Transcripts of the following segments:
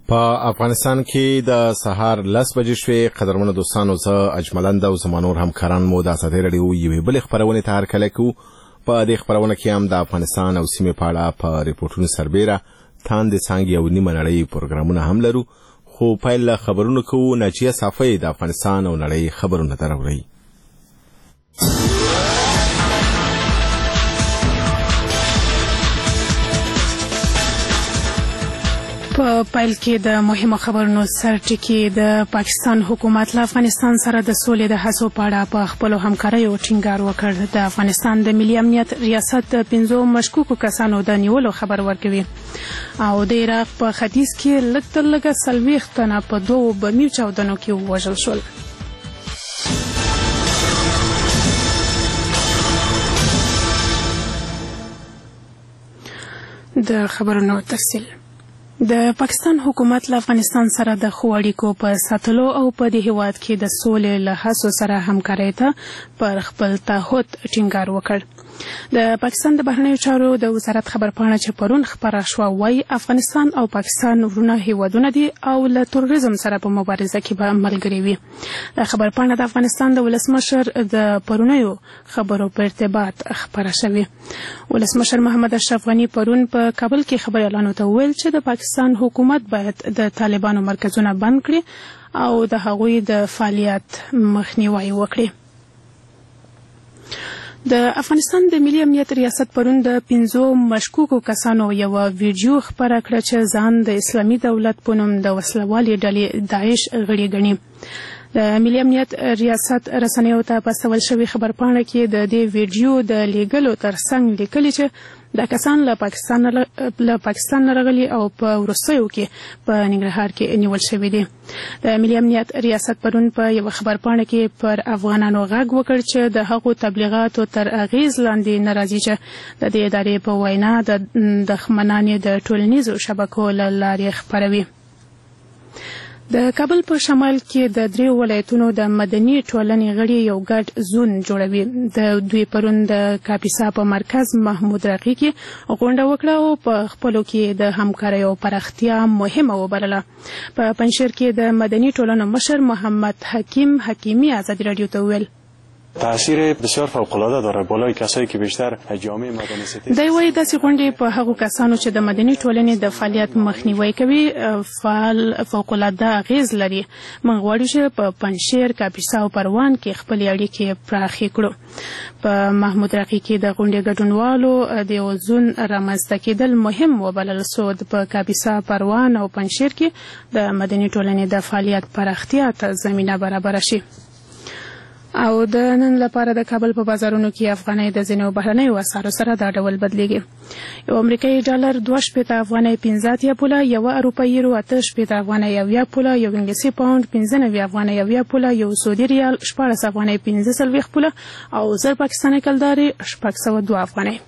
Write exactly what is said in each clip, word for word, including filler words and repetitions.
په افغانستان کې د سهار لس بجې شوې. قدرمنو دوستانو، زه اجملند او زما نور همکاران مو د ازادۍ راډیو یوې بلې خپرونې ته هرکلی کوو. په دې خپرونه کې هم د افغانستان او سیمې په اړه په ریپورټونو سربیره تاندې څانګې او نیمه نړۍ پروګرامونه هم لرو. خو پیل له خبرونو کوو. ناجیه صافی د افغانستان او نړۍ خبرونه دراوړي. په پیل کې د مهمو خبرونو سرټکی. د پاکستان حکومت له افغانستان سره د سولې د هڅو په اړه په خپلو همکاریو ټینګار وکړ. د افغانستان د ملي امنیت ریاست د پنځو مشکوکو کسانو د نیولو خبر ورکوي. او د عراق په ختیځ کې لږ تر لږه څلوېښت تنه په دوو بمي چاودنو کې ووژل شول. د خبرونو تفصیل. د پاکستان حکومت له افغانستان سره د ښو اړیکو په ساتلو او په دې هیواد کې د سولې له هڅو سره همکارۍ ته پر خپل تعهد ټینګار وکړ. د پاکستان د بهرنیو چارو د وزارت خبرپاڼه چې پرون خپره شوه وایي افغانستان او پاکستان ورونه هیوادونه دي او له تروریزم سره په مبارزه کې به ملګري وي. د خبرپاڼه د افغانستان د ولسمشر د پرونیو خبرو په ارتباط خپره شوې. ولسمشر محمد اشرف غني پرون په کابل کې خبريالانو ته وویل چې د پاکستان حکومت باید د طالبانو مرکزونه بند کړي او د هغوی د فعالیت مخنیوي وکړي. د افغانستان د ملي امنیت ریاست پرون د پنځو مشکوکو کسانو یو ویډیو خپره کړه چې ځان د اسلامي دولت په نوم د وسلوالې ډلې داعش غړي ګڼي. د ملي امنیت ریاست رسنیو ته په استول شوې خبرپاڼه کې د دې ویډیو د لیږلو ترڅنګ لیکلي چې دا کسان له پاکستان له پاکستان راغلي او په وروستیو کې په ننګرهار کې نیول شوي دي. د ملي امنیت ریاست پرون په یو خبرپاڼه کې پر افغانانو غږ وکړ چې د هغو تبلیغاتو تر اغیز لاندې نه راځي چې د دې ادارې په وینا د دښمنانې د ټولنیزو شبکو له لارې خپروي. د کابل په شمال کې د دریو ولایتونو د مدني ټولنې غړي یو ګډ زون جوړوي. د دوی پرون د کاپیسا په مرکز محمود راقي کې غونډه وکړه او په خپلو کې د همکارۍ او پراختیا مهمه وبلله. په پنجشیر کې د مدني ټولنو مشر محمد حکیم حکیمی ازادي راډیو ته وویل تاثیر بسیار فوق‌العاده داره بالای کسایی که بیشتر جامعه مدني ستیز. دی وايي داسې غونډې په هغو کسانو چې د مدني ټولنې د فعالیت مخنیوي کوي فعال فوق‌العاده اغیز لري. موږ غواړو چې په پنجشیر، کاپیسا او پروان کې خپلې اړیکې پراخې کړو. په محمود راقي کې د غونډې ګډونوالو د یو زون رامنځته کېدل مهم وبلل سو. په کاپیسا، پروان او پنجشیر کې د مدني ټولنې د فعالیت پراختیا ته زمینه برابره شي. او د نن لپاره د کابل په بازارونو کې افغانۍ د ځینو بهرنیو اسعارو سره دا ډول بدلیږي. یو امریکایي ډالر دوه شپېته افغانۍ پنځه اتیا پوله، یو اروپایي یورو اته شپېته افغانۍ اویا پوله، یو انګلیسي پاونډ پنځه نوي افغانۍ اویا پوله، یو سعودي ریال شپاړس افغانۍ پنځه څلوېښت پوله او زر پاکستاني کلدارې شپږ سوه دوه افغانۍ.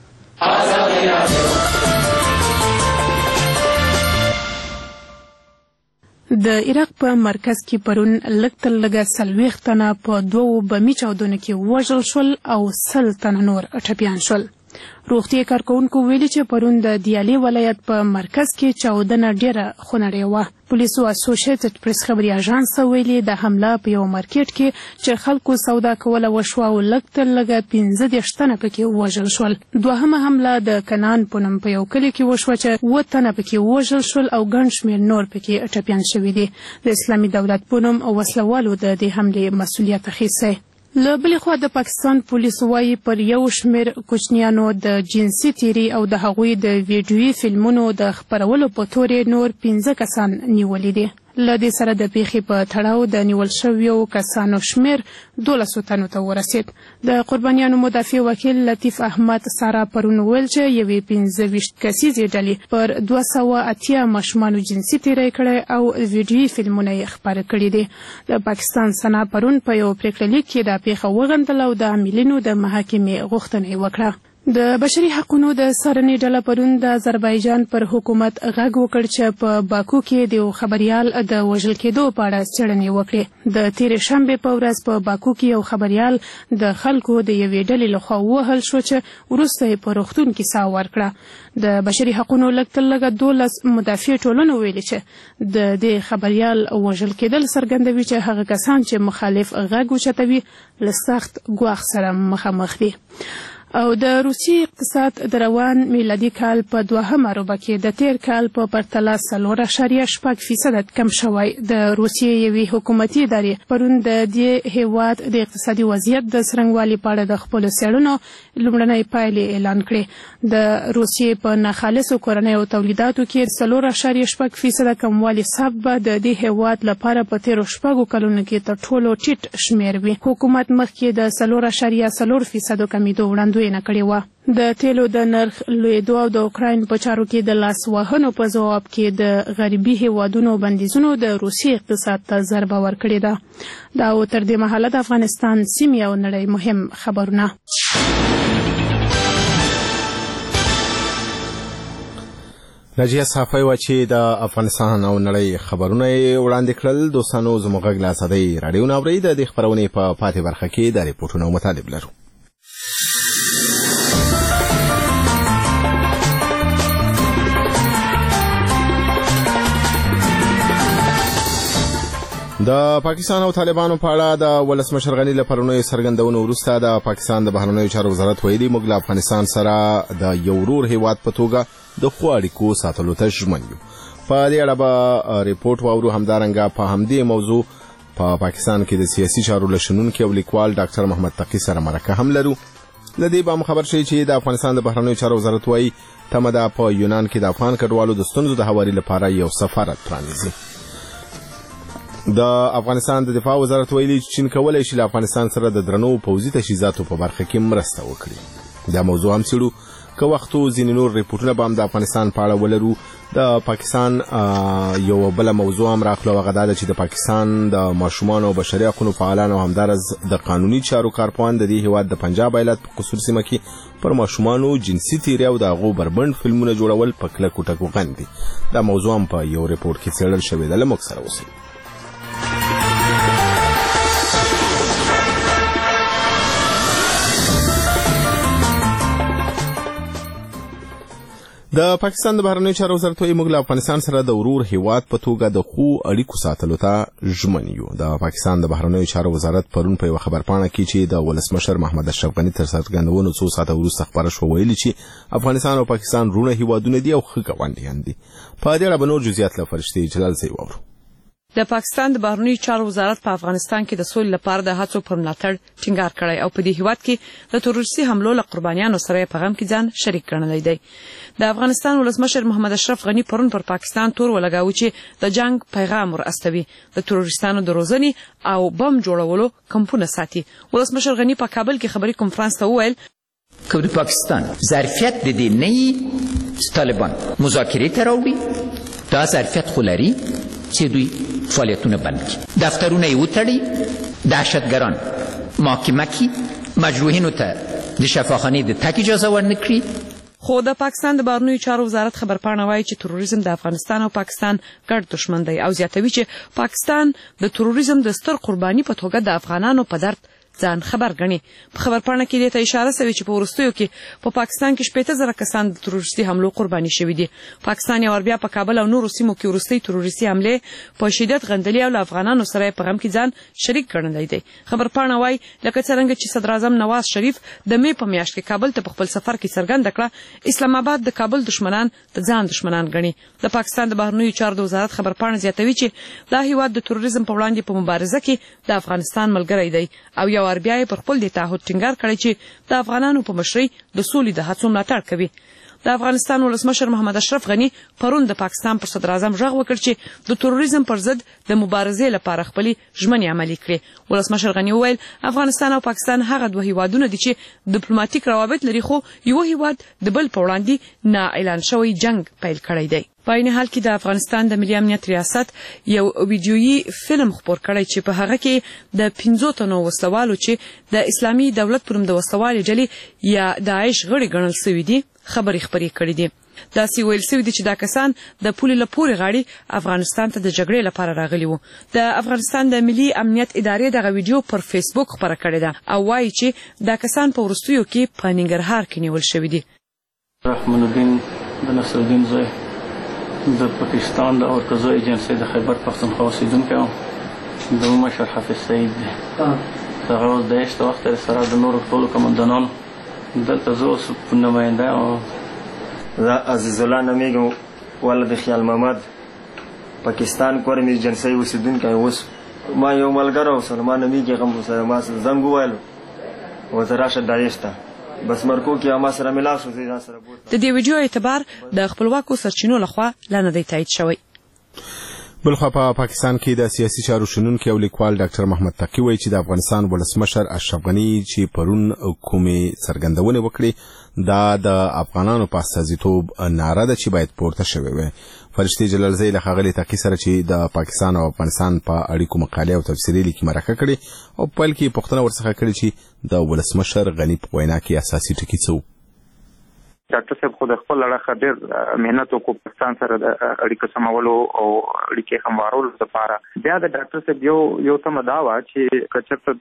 د عراق په مرکز کې پرون لږ تر لږه څلوېښت تنه په دوو بمي چاودنو کې ووژل شول او سل تنه نور ټپیان شول. روغتیايي کارکوونکو ویلي چې پرون د دیالي ولایت په مرکز کې چاودنه ډېره خونړۍ وه. پولیسو اسوسییټډ پریس خبري اژانس ته ویلي د حمله په یو مارکیټ کې چې خلکو سودا کوله وشوه او لږ تر لږه پنځه دېرش تنه پکې ووژل شول. دوهمه حمله د کنان په نوم په یو کلي کې وشوه چې اووه تنه پکې ووژل شول او ګڼ شمېر نور پکې ټپیان شوي دي. د اسلامي دولت په نوم وسلوالو د دې حملې مسؤلیت اخیستی. له بلې خوا د پاکستان پولیسو وايي پر یو شمېر کوچنیانو د جنسي تیري او د هغوی د ویډیويي فلمونو د خپرولو په تورې نور پنځه کسان نیولي دي. له دې سره د پیښې په تړاو د نیول شویو کسانو شمېر دولسو تنو ته ورسېد. د قربانیانو مدافع وکیل لطیف احمد سارا پرون ویل چې یوې پنځه ویشت کسیزې ډلې پر دوه سوه اتیا ماشومانو جنسي تیری کړی او ویډیويي فلمونه یې خپاره کړي دي. د پاکستان سنا پرون په یو پریکړه لیک کې دا پیښه وغندله او د عاملینو د محاکمې غوښتنه یې وکړه. د بشري حقوقو د څارنې ډله پرون د آذربایجان پر حکومت غږ وکړ چې په باکو کې د خبريال د وژل کېدو په اړه څېړنې وکړي. د تېرې شنبې په ورځ په باکو کې یو خبريال د خلکو د یوې ډلې لخوا ووهل شو چې وروسته یې په روغتون کې ساه ورکړه. د بشري حقوقو لږ تر لږه دولس مدافع ټولنو ویلي چې د دې خبريال وژل کېدل څرګندوي چې هغه کسان چې مخالف غږ اوچتوي له سخت ګواښ سره مخامخ دي. او د روسیې اقتصاد د روان میلادي کال په دوهمه روبه کې د تیر کال په پرتله څلور اعشاریه شپږ فیصد کم شوی. د روسیې یوې حکومتي ادارې پرون د دې هیواد د اقتصادي وضعیت د څرنګوالي په اړه د خپلو څېړنو لومړنۍ پایلې اعلان کړې. د روسیې په ناخالصو کورنیو تولیداتو کې څلور اعشاریه شپږ فیصد کموالي سبب به د دې هیواد لپاره په تیرو شپږو کلونو کې تر ټولو ټیټ شمېر وي. حکومت مخکې د څلور اعشاریه څلور فیصد کمیدو وړاندوینه کړې وه. د تیلو د نرخ لوړېدو او د اوکراین په چارو کې د لاس وهنو په ځواب کې د غربي هیوادونو بندیزونو د روسیې اقتصاد ته ضربه ورکړې ده. دا او تر دې مهاله د افغانستان سیمې او نړۍ مهم خبرونه. ناجیه صافی وه چې د افغانستان او نړۍ خبرونه یې وړاندې کړل. دوستانو زموږ غږ له ازادۍ راډیو نه اورئ. د دې خپرونې په پاتې برخه کې د ریپورټونو او مطالب لرو. د پاکستان او طالبانو په اړه د ولسمشر غني له پرونیو څرګندونو وروسته د پاکستان د بهرنیو چارو وزارت ویلي موږ له افغانستان سره د یو ورور هیواد په توګه د ښو اړیکو ساتلو ته ژمن یو. په دې اړه به ریپورټ واورو. همدارنګه په همدې موضوع په پاکستان کې د سیاسي چارو له شنونکي او لیکوال ډاکټر محمد تقي سره مرکه هم لرو. له دې به هم خبر شئ چې د افغانستان د بهرنیو چارو وزارت وایي تمه ده په یونان کې د افغان کډوالو د ستونزو د هواري لپاره یو سفارت پرانیزي. د افغانستان د دفاع وزارت ویلي چې چین کولای شي له افغانستان سره د درنو پوځي تجهیزاتو په برخه کې مرسته وکړي. دا موضوع هم څېړو. که وخت ځینې نور ریپورټونه به هم د افغانستان په اړه ولرو. د پاکستان یو بله موضوع هم راخلو، هغه دا ده چې د پاکستان د ماشومانو او بشري حقوقو فعالان او همدارس د قانوني چارو کارپوهان د دې هیواد د پنجاب ایالت په قصور سیمه کې پر ماشومانو جنسي تیری او د هغو بربنډ فلمونه جوړول په کلکو ټکو غندي. دا موضوع هم په یو ریپورټ کې څېړل شوې ده. له موږ سره اوسئ. د پاکستان د بهرنیو چارو وزارت وايي موږ له افغانستان سره د ورور هیواد په توګه د ښو اړیکو ساتلو ته ژمن یو. د پاکستان د بهرنیو چارو وزارت پرون په یوه خبرپاڼه کې چې د ولسمشر محمد اشرف غني تر څرګندونو څو ساعته وروسته خپره شوه ویلي چې افغانستان او پاکستان رونه هیوادونه دي او ښه ګاونډیان دي. په دې اړه به نور جزئیات له فرشتي جلال صاحب واورو. د پاکستان د بهرنیو چارو وزارت په افغانستان کې د سولې لپاره د هڅو پر ملاتړ ټینګار کړی او په دې هیواد کې د تروریستي حملو له قربانیانو سره په غم کې ځان شریک ګڼلی دی. د افغانستان ولسمشر محمد اشرف غني پرون پر پاکستان تور ولګاوه چې د جنگ پیغام ور استوي، د تروریستانو د روزنې او بم جوړولو کمپونه ساتي. ولسمشر غني په کابل کې خبري کنفرانس ته وویل که د پاکستان ظرفیت د دې نه طالبان مذاکرې ته راوړي، دا ظرفیت خو لري چې دوی فعالیتونه بند کړي، دفترونه یې وتړي، دهشتګران محاکمه کړي، مجروحینو ته د شفاخانې د تګ اجازه ورنه کړي. خو د پاکستان د بهرنیو چارو وزارت خبرپاڼه وایي چې تروریزم د افغانستان او پاکستان ګډ دښمن دی او زیاتوي چې پاکستان د تروریزم د ستر قرباني په توګه د افغانانو په درد ځان خبر غني. په خبرپاڼه کې دې ته اشاره شوې چې په وروستیو کې په پاکستان کې شپږ زره کسان د تروریستي حملو قرباني شوي دي. پاکستان یو بیا په کابل او نورو سیمو کې وروستي تروریستي حمله په شدت غندلې او افغانانو سره په غم کې ځان شریک ګڼلی دی. خبرپاڼه وایي لکه څنګه چې صدر اعظم نواز شریف د مې په میاشت کې کابل ته په خپل سفر کې څرګنده کړه، اسلام آباد د کابل دشمنان د ځان دشمنان غني. د پاکستان د بهرنیو چارو د وزارت خبرپاڼه زیاتوي چې دا هیواد د تروریزم په وړاندې په مبارزه کې د افغانستان ملګری دی او یو بیا پر خپل د تعهد ټینګار کړی چې د افغانانو په مشرۍ د سولې د هڅو ملاتړ کوي. د افغانستان ولسمشر محمد اشرف غني پرون د پاکستان پر صدر اعظم غږ وکړ چې د تروریزم پر ضد د مبارزې لپاره خپلې ژمنې عملي کړي. ولسمشر غني وویل افغانستان او پاکستان هغه دوه هیوادونه دي چې ډیپلوماټیک روابط لري خو یو هیواد د بل په وړاندې نا اعلان شوی جنگ پیل کړی دی. په عین حال کې د افغانستان د ملي امنیت ریاست یو ویډیویي فلم خپور کړی چې په هغه کې د پنځو تنو وسلوالو چې د اسلامي دولت پر د وسلوالې ډلې یا داعش غړي ګڼل شوي دي خبرې خپرې کړې دي. داسې ویل شوي دي چې دا کسان د پولې له پورې غاړي افغانستان ته د جګړې لپاره راغلي وو. د افغانستان د ملي امنیت ادارې دغه ویډیو پر فیسبوک خپره کړې ده او وایي چې دا کسان په وروستیو کې په ننګرهار کې نیول شوي دي. رحمان الدین د نصر الدین زوی د پاکستان د اورکزو ایجنسی د خیبر پختونخوا اوسیدونکی وم. د مشر حافظ سعید دی. هغه اوس د عیش د وخت سره د نورو ټولو قمندانانو دلته زه اوس نماینده یم. زه عزیز الله نومیږم، ولد خیال محمد، پاکستان کورم ایجنسی اوسیدونکی. اوس ما یو ملګری و سلمان نومیږي، هغه سره ما زنګ وویلو و زه راشه داعش ته بس مرکو کې ما سره ملاو شو. زه سره د دې ویډیو اعتبار د خپلواکو سرچینو لخوا لا نه دی تایید شوی. بلخوا په پاکستان کې د سیاسي چارو شنونکي او لیکوال ډاکټر محمد تقی وایي چې د افغانستان ولسمشر اشرف غني چې پرون کومې څرګندونې وکړې دا د افغانانو په استازیتوب ناره ده چې باید پورته شوې وي. فرشتي جلالزی له ښاغلي تقی سره چې د پاکستان او افغانستان په اړیکو مقالې او تفسیري لیکي مرکه کړې او په پیل کې پوښتنه ورڅخه کړې چې د ولسمشر غني په وینا کې اساسي ټکي څه وو. ډاکټر صاحب خو د خپل اړخه ډېر مهنت وکړو پاکستان سره د اړیکو سمولو او اړیکې هموارولو لپاره. بیا د ډاکټر صاحب یو یو تمه دا وه چې که چېرته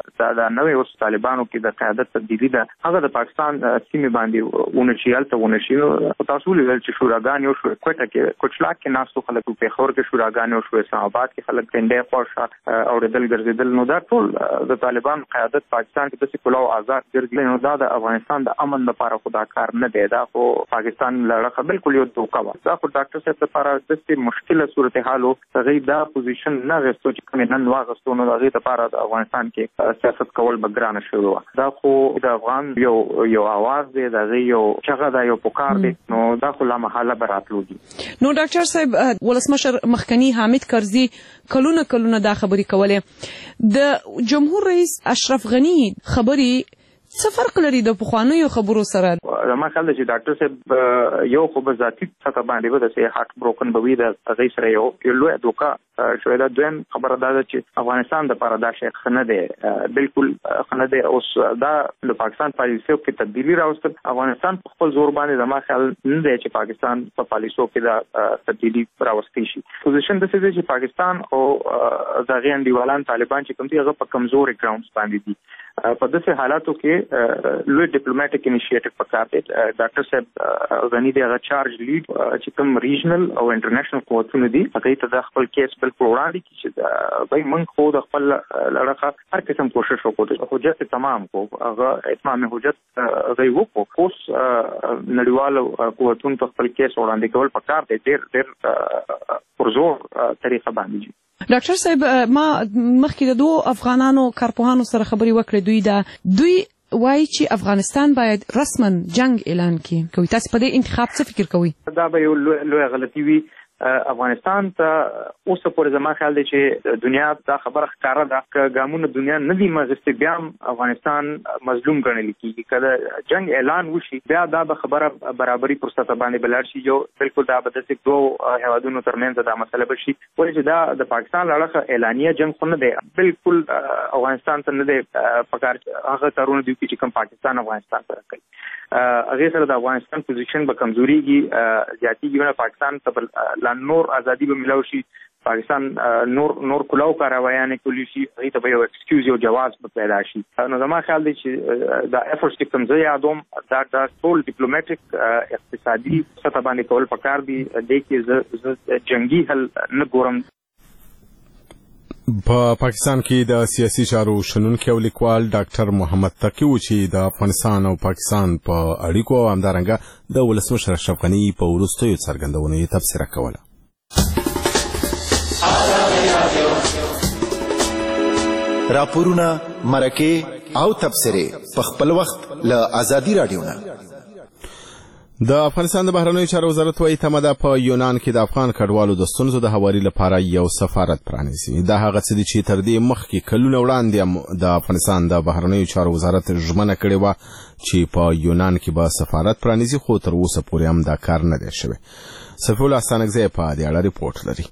د نوې اوس طالبانو کې د قیادت تبدیلي ده هغه د پاکستان سیمې باندې ونه شي، هلته ونه شي. نو تاسو ولیدل چې شوراګانې وشوې، کوټه کې کوچلاک کې ناستو خلک، پېښور کې شوراګانې وشوې، اسلام آباد کې خلک ټنډې خوښه اورېدل ګرځېدل. نو دا ټول د طالبان قیادت پاکستان کې داسې کلاو آزاد ګرځي. نو دا د افغانستان د امن لپاره خو دا کار نه دی، دا خو پاکستان لړخه بالکل یو دوکه وه. دا خو ډاکټر صاحب لپاره داسې مشکله صورتحال و هغوی دا پوزیشن نه اخیستو چې کومې نن واخیستو نو د هغې لپاره د افغانستان کې سیاست کول به ګرانه شوې وه. دا خو د افغان یو یو اواز دی، د هغې یو چغه ده، یو پکار دی. نو دا خو لامحاله به راتلو دي. نو ډاکټر صاحب ولسمشر مخکني حامد کرزي کلونه کلونه دا خبرې کولې. د جمهور رئیس اشرف غني خبرې څه فرق لري د پخوانیو خبرو سره؟ زما خیال دی چې ډاکټر صاحب یو خو به ذاتي سطح باندې به داسې هارټ بروکن به وي، د هغې سره یو یو لویه دوکه شوې ده. دویم خبره دا ده چې افغانستان دپاره دا شی ښه نه دی، بالکل ښه نه دی. اوس دا د پاکستان پالیسیو کې تبدیلي راوستل. افغانستان په خپل زور باندې زما خیال نه دی چې پاکستان په پالیسیو کې دا تبدیلي راوستی شي. پوزیشن داسې دی چې پاکستان او د هغې انډیوالان طالبان چې کوم دي هغه په کمزوري ګراونډز باندې دي. په داسې حالاتو کې لوی ډیپلوماټیک انیشیټیو پکار دی. ډاکټر صاحب غني دی هغه چارج لیډ چې کوم ریجنل او انټرنیشنل قوتونه دي هغوی ته د خپل کیس بالکل وړاندې کړي چې دوی موږ خو د خپل لړخه هر قسم کوشش وکړو، حجت تمام کو، هغه اتمام حجت هغوی وکړو. اوس نړیوالو قوتونو ته خپل کیس وړاندې کول پکار دی ډېر ډېر پرزور طریقه باندې. ډاکټر صاحب ما مخکې د دوه افغانانو کارپوهانو سره خبرې وکړې. دوی دا دوی وایي چې افغانستان باید رسما جنگ اعلان کړي. کوي تاسو په دې انتخاب څه فکر کوئ؟ دا به یو لویه غلطي وي. افغانستان ته اوسه پورې زما خیال دی چې دنیا دا خبره ښکاره ده که ګامونه دنیا نه دي مغستې بیا هم افغانستان مظلوم ګڼل کېږي. که د جنگ اعلان وشي بیا دا به خبره برابري پر سطح باندې به لاړ شي. یو بالکل دا به داسې دوو هېوادونو ترمنځ دا مسله به شي. ولې چې دا د پاکستان له اړخه اعلانیه جنګ خو نه دی، بالکل افغانستان ته نه دی پکار هغه کارونه دي چې کوم پاکستان افغانستان سره کوي. هغې سره د افغانستان پوزیشن به کمزورېږي، زیاتېږي. پاکستان ته نور ازادي به ملاو شي، پاکستان نور نور کلاو کاروایانې کولی شي، هغې ته به یو ایکسکیوز یو جواز به پیدا شي. نو زما خیال دی چې دا ایفورټس چې کوم زه یادوم دا دا ټول ډیپلوماټیک اقتصادي سطح باندې کول پکار دي. دې کې زه جنګي حل نه ګورم. په پاکستان کې د سیاسي چارو شنونکي او لیکوال ډاکټر محمد تقی و چې د افغانستان او پاکستان په اړیکو او همدارنګه د ولسمشر اشرف غني په وروستیو څرګندونو یې تبصره کوله. راپورونه، مرکې او تبصرې په خپل وخت له آزادي راډیو نه. د افغانستان د بهرنیو چارو وزارت وايي تمه ده په یونان کې د افغان کډوالو د ستونزو د هواري لپاره یو سفارت پرانیزي. دا هغه څه دي چې تر دې مخکې کلونه وړاندې د افغانستان د بهرنیو چارو وزارت ژمنه کړې وه چې په یونان کې به سفارت پرانیزي، خو تر اوسه پورې هم دا کار نه دی شوی. صفي الله ستانکزی په دې اړه ریپورټ لري.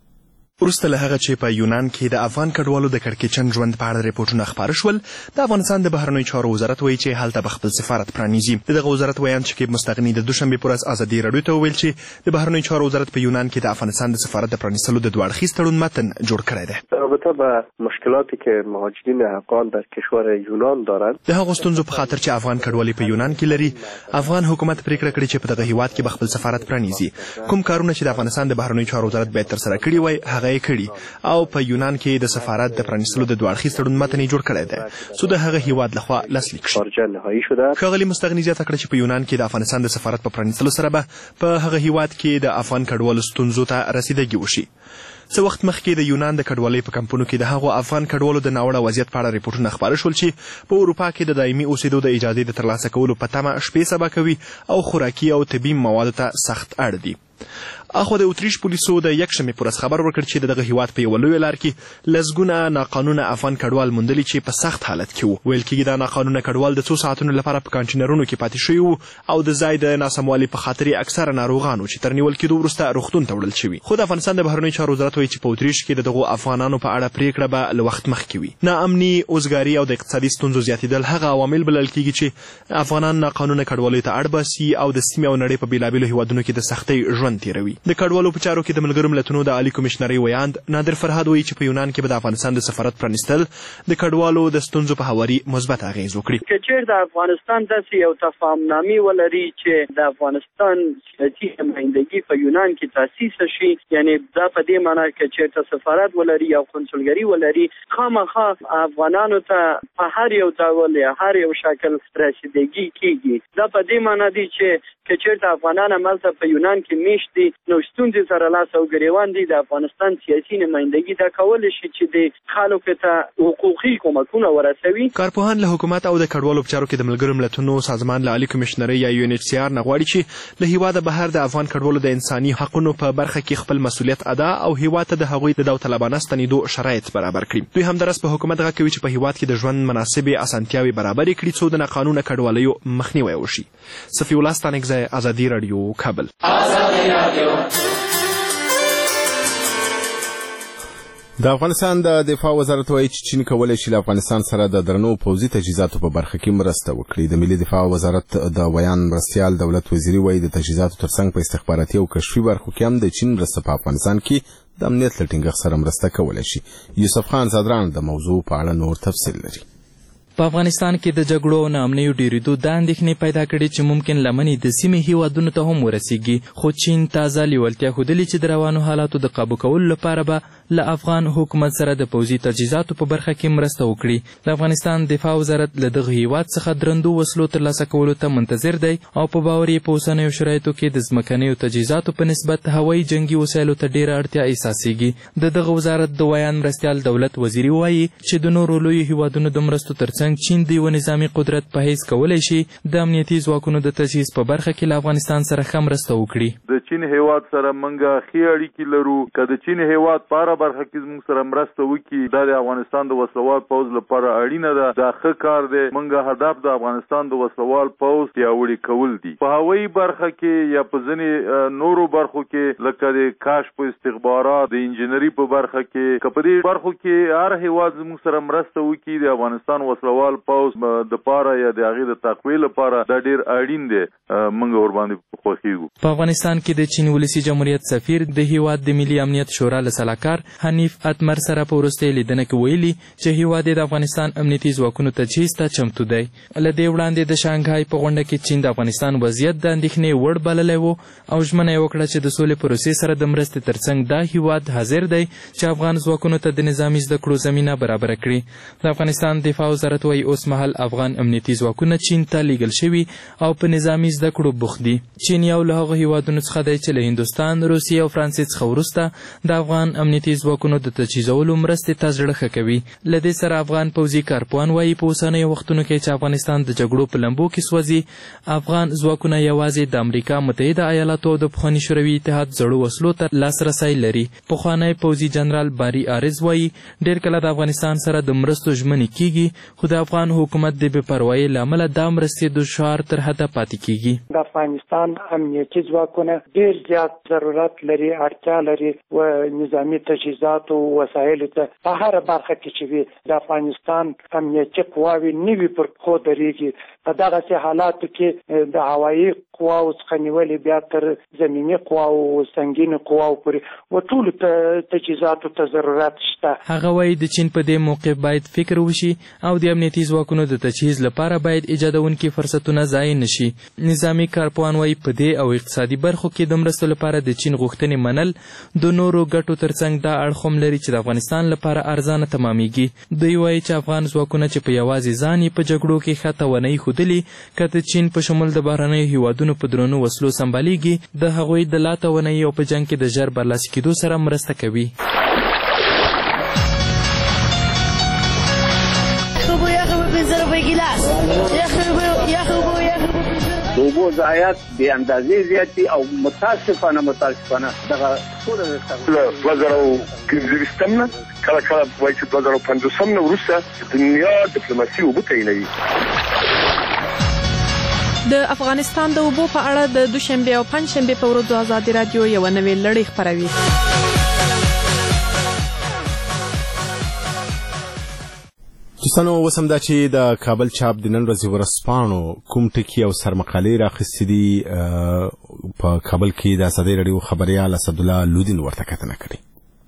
وروسته له هغه چې په یونان کې د افغان کډوالو د کړکېچن ژوند په اړه ریپورټونه خپاره شول، د افغانستان د بهرنیو چارو وزارت وایي چې هلته به خپل سفارت پرانیزي. د دغه وزارت ویاند شکیب مستغني د دوشنبې په ورځ ازادي راډیو ته وویل چې د بهرنیو چارو وزارت په یونان کې د افغانستان د سفارت د پرانیستلو د دوه اړخیز تړون متن جوړ کړی دی. در رابطه با مشکلاتی که مهاجرین افغان در کشور یونان دارند، د هغو ستونزو په خاطر چې افغان کډوالي په یونان کې لري، افغان حکومت پریکړه کړې چې په دغه هیواد کې به خپل سفارت پرانیزي. کوم کارونه چې د افغانستان د بهرنیو چارو وزارت باید ترسره کړي وای هغه یې کړي او په یونان کې د سفارت د پرانیستلو د دوه اړخیز تړون متن جوړ کړی دی، څو د هغه هیواد لخوا لاسلیک شي. ښاغلي مستغني زیاته کړه چې په یونان کې د افغانستان د سفارت په پرانیستلو سره به په هغه هیواد کې د افغان کډوالو ستونزو ته رسیدګي وشي. څه وخت مخکې د یونان د کډوالۍ په کمپونو کې د هغو افغان کډوالو د ناوړه وضعیت په اړه ریپورټونه خپاره شول چې په اروپا کې د دایمي اوسېدو د اجازې د ترلاسه کولو په تمه شپې سبا کوي او خوراکي او طبي موادو ته سخت اړ دي. اخو د اتریش پولیسو د یکشنبې پر ورځ خبر ورکړ چې د دغه هیواد په یوه لویه لار کې لسګونه ناقانونه افغان کډوال موندلي چې په سخت حالت کې وو. ویل کېږي دا ناقانونه کډوال د څو ساعتونو لپاره په کانټینرونو کې پاتې شوي وو او د ځای د ناسموالي په خاطر یې اکثره ناروغان وو چې تر نیول کېدو وروسته روغتون ته وړل شوي. خو د افغانستان د بهرنیو چارو وزارت وایي چې په اتریش کې د دغو افغانانو په اړه پریکړه به له وخت مخکې وي. ناامني، اوزګاري او د اقتصادي ستونزو زیاتېدل هغه عوامل بلل کېږي چې افغانان ناقانونه کډوالیو ته اړ باسي او د سیمې او نړۍ په بېلابېلو هیوادونو کې د سختۍ ژوند تېروي. د کډوالو په چارو کې د ملګرو ملتونو د عالي کمیشنرۍ ویاند نادر فرهاد وایي چې په یونان کې به د افغانستان د سفارت پرانیستل د کډوالو د ستونزو په هواري مثبت اغېز وکړي. که چېرې د افغانستان داسې یو تفاهمنامې ولري چې د افغانستان سیاسي نمایندګي په یونان کې تاسیس شي، یعنی دا په دې معنی که چېرته سفارت ولري یا قونسلګري ولري، خامخا افغانانو ته په هر یو ډول یا هر یو شکل رسیدګي کېږي. دا په دې معنی دی چې که چېرته افغانان هملته په یونان کې میشت دي نو ستونزې سره لاس او ګریوان دي، د افغانستان سیاسي نمایندګي دا کولی شي چې د خلکو ته حقوقي کومکونه ورسوي. کارپوهان له حکومت او د کډوالو په چارو کې د ملګرو ملتونو سازمان له عالي کمیشنرۍ یا یو ان ایچ سی آر نه غواړي چې له هیواده بهر د افغان کډوالو د انساني حقونو په برخه کې خپل مسؤلیت ادا او هیواد ته د هغوی د داوطلبانه ستنېدو شرایط برابر کړي. دوی همداراز په حکومت غږ کوي چې په هیواد کې د ژوند مناسبې اسانتیاوې برابرې کړي څو د ناقانونه کډوالیو مخنیوی وشي. صفي الله ستانکزی، ازادي راډیو، کابل. د افغانستان د دفاع وزارت وایي چې چین کولی شي له افغانستان سره د درنو پوځي تجهیزاتو په برخه کې مرسته وکړي. د ملي دفاع وزارت د ویان مرستیال دولت وزیري وایي د تجهیزاتو ترڅنګ په استخباراتي او کشفي برخو کې هم د چین مرسته په افغانستان کې د امنیت له ټینګښت سره مرسته کولی شي. یوسف خان زادران د موضوع په اړه نور تفصیل لري. په افغانستان کې د جګړو او ناامنیو ډېرېدو دا اندېښنې پیدا کړې چې ممکن لمنې د سیمې هیوادونو ته هم ورسیږي، خو چین تازه لیوالتیا ښودلې چې د روانو حالاتو د قابو کولو لپاره به له افغان حکومت سره د پوځي تجهیزاتو په برخه کې مرسته وکړي. د افغانستان دفاع وزارت له دغه هیواد څخه درندو وسلو ترلاسه کولو ته منتظر دی او په باور یې په اوسنیو شرایطو کې د ځمکنیو تجهیزاتو په نسبت هوایي جنګي وسایلو ته ډېره اړتیا احساسېږي. د دغه وزارت د ویان مرستیال دولت وزیري وایي چې د نورو لویو هیوادونو د مرستو ترڅنګ چین د یوه نظامي قدرت په حیث کولی شي د امنیتي ځواکونو د تجهیز په برخه کې له افغانستان سره ښه مرسته وکړي. د چین هیواد سره موږ ښې اړیکې لرو. که د چین هیواد په هره برخه کې زموږ سره مرسته وکړي دا د افغانستان د وسلوال پوځ لپاره اړینه ده. دا ښه کار دی. موږ هدف د افغانستان د وسلوال پوځ پیاوړي کول دي. په هوایي برخه کې یا په ځینې نورو برخو کې لکه د کشف او استخبارات، د انجینري په برخه کې، که په دې برخو کې هر هیواد زموږ سره مرسته وکړي د افغانستان وسلوال پوځ د پاره یا د هغې د تقویې لپاره دا ډېر اړین دی. موږ ورباندې خوښېږو. په افغانستان کې د چین ولسي جمهوریت سفیر د هیواد د ملي امنیت شورا له سلاکار حنیف اتمر سره په وروستۍ لیدنه کې ویلي چې هیواد د افغانستان امنیتي ځواکونو تجهیز ته چمتو دی. له دې وړاندې د شانګهای په غونډه کې چین د افغانستان وضعیت د اندېښنې وړ بللی و او ژمنه یې وکړه چې د سولې پروسې سره د مرستې ترڅنګ دا هیواد حاضر دی چې افغان ځواکونو ته د نظامي زده کړو زمینه برابره کړي. د افغانستان دفاع وزارت وزارت وايي اوس مهال افغان امنیتي ځواکونه چین ته لیږل شوي او په نظامي زده کړو بوخت دي. چین یو له هغو هیوادونو څخه دی چې له هندوستان، روسیې او فرانسې څخه وروسته د افغان امنیتي ځواکونو د تجهیزولو مرستې ته زړه ښه کوي. له دې سره افغان پوځي کارپوهان وايي په اوسنیو وختونو کې چې افغانستان د جګړو په لمبو کې سوځي، افغان ځواکونه یوازې د امریکا متحده ایالاتو او د پخواني شوروي اتحاد زړو وسلو ته لاسرسی لري. پخوانی پوځي جنرال باري آرز وايي ډېر کله د افغانستان سره د مرستو ژمنې کیږي، خو د افغان حکومت د بې پروایۍ له امله دا مرستې دشوار تر حده پاتې کیږي. د افغانستان امنیتي ځواکونه ډېر زیات ضرورت لري، اړتیا لري و نظامي تجهیزات او وسایلو ته په هره برخه کې چې وي د افغانستان امنیتي قواوې نوي پر پښو درېږي. په دغسې حالاتو کې د هوایي قواو څخه نیولې بیا تر زمیني قواو او سنګینو قواو پورې و ټولو تجهیزاتو ته ضرورت شته. هغه وایي د چین په دې موقع باید فکر وشي او د امنیتي ځواکونو د تجهیز لپاره باید ایجادونکي فرصتونه ضایع نشي. نظامي کارپوهان وایي په دې او اقتصادي برخو کې د مرستو لپاره د چین غوښتنې منل د نورو ګټو ترڅنګ دا اړخ هم لري چې د افغانستان لپاره ارزانه تمامیږي. دوی وایي چې افغان ځواکونه چې په یوازې ځان یې په جګړو کې ښه توانایي ښودلي، که د چین په شمول د بهرنیو هیوادونو په درنو وسلو سمبالیږي، د هغوی د لا توانایي او په جنګ کې د ژر برلاسي کېدو سره مرسته کوي. د اوبو ضایعات بې اندازې زیات دي او متاسفانه متاسفانه دغه ټوله له دوه زره پنځویشتم نه کله کله وایي چې دوه زره پنځوسم نه وروسته دنیا ډیپلوماسي اوبو ته یې د افغانستان د اوبو په اړه د دوشنبه او پنځشنبه په ورځو ازادي رادیو یو نوې لړۍ خپروي. دوستانو وسم دا چې د کابل چاپ د نن ورځې ورځپاڼو کوم ټکي او سرمقالې راخیستې دي په کابل کې د ازادي رادیو خبریال اسدالله لودین ورته کتنه کړې.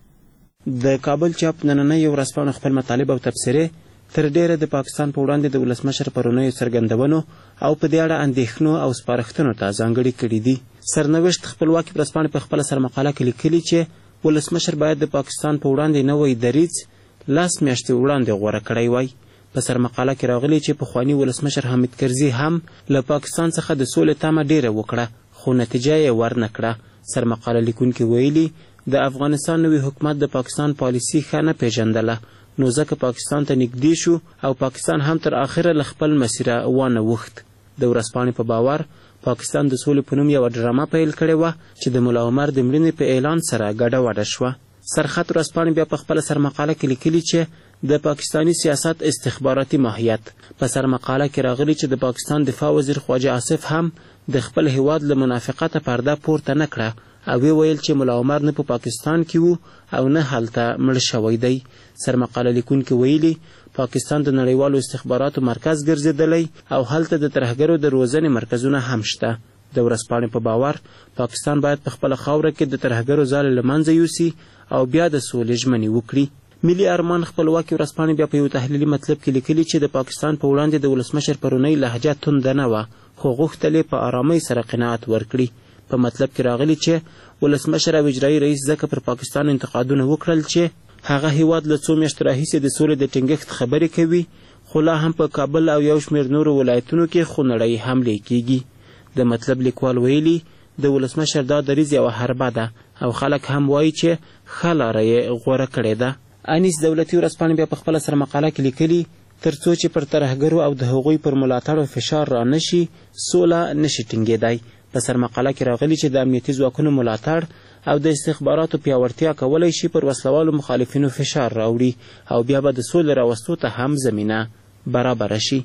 د کابل چاپ نننۍ ورځپاڼو خپل مطالب او تبصرې تر ډیره د پاکستان په وړاندې د ولسمشر پرونیو څرګندونو او په دې اړه اندېښنو او سپارښتنو ته ځانګړي کړي دي. سرنوشت خپلواکي ورځپاڼې په خپله سرمقاله کې لیکلي چې ولسمشر باید د پاکستان په وړاندې نوی دریځ لاس میاشتې وړاندې غوره کړی وای. په سرمقاله کې راغلي چې پخواني ولسمشر حامد کرزي هم له پاکستان څخه د سولې تمه ډیره وکړه خو نتیجه یې ورنه کړه. سرمقاله لیکونکي ویلي د افغانستان نوي حکومت د پاکستان پالیسي ښه نه پیژندله، نو ځکه پاکستان ته نږدې شو او پاکستان هم تر آخره له خپل مسیره وانه وښت. د ورځپاڼې په باور پاکستان د سولې په نوم یوه ډرامه پیل کړې وه چې د ملا عمر د مړینې په اعلان سره ګډه وډه شوه. سرخط ورځپاڼې بیا په خپله سرمقاله کې لیکلي چې د پاکستاني سیاست استخباراتي ماهیت. په سرمقاله کې راغلي چې د پاکستان دفاع وزیر خواجه آصف هم د خپل هیواد له منافقته پرده پورته نه کړه او وی ویل چې ملا عمر نه په پا پاکستان کې وو او نه هلته مړ شوی دی. سرمقاله لیکونکي ویلي پاکستان د نړیوالو استخباراتو مرکز ګرځېدلی او هلته د ترهګرو د روزنې مرکزونه هم شته. د ورځپاڼې په باور پاکستان باید په خپله خاوره کې د ترهګرو ځالې له منځه یوسي او بیا د سولې ژمنې وکړي. ملي ارمان خپلواکي ورځپاڼې بیا په یو تحلیلي مطلب کې لیکلي چې د پاکستان په وړاندې د ولسمشر پرونی لهجه تنده نه وه خو غوښتل یې په آرامۍ سره قناعت ورکړي. په مطلب کې راغلي چې ولسمشر او اجرایي رئیس ځکه پر پاکستان انتقادونه وکړل چې هغه هیواد له څو میاشتو راهیسې د سولې د ټینګښت خبرې کوي خو لا هم په کابل او یو شمېر نورو ولایتونو کې خونړۍ حملې کیږي. د مطلب لیکوال ویلي د ولسمشر دا دریځ یوه حربه ده او خلک هم وایي چې ښه لاره یې غوره کړې ده. انیس دولتي ورځپاڼې بیا په خپله سرمقاله کې لیکلي تر څو چې پر ترهګرو او د هغوی پر ملاتړو فشار را نشي سوله نشي ټینګېدی. په سرمقاله کې راغلي چې د امنیتي ځواکونو ملاتړ او د استخباراتو پیاوړتیا کولی شي پر وسلوالو مخالفینو فشار راوړي او بیا به د سولې راوستو ته هم زمینه برابره شي.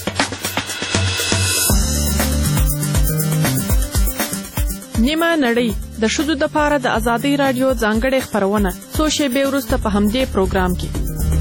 نیمه نړۍ د ښځو دپاره د ازادۍ راډیو ځانګړې خپرونه څو شېبې وروسته په همدې پروګرام کې.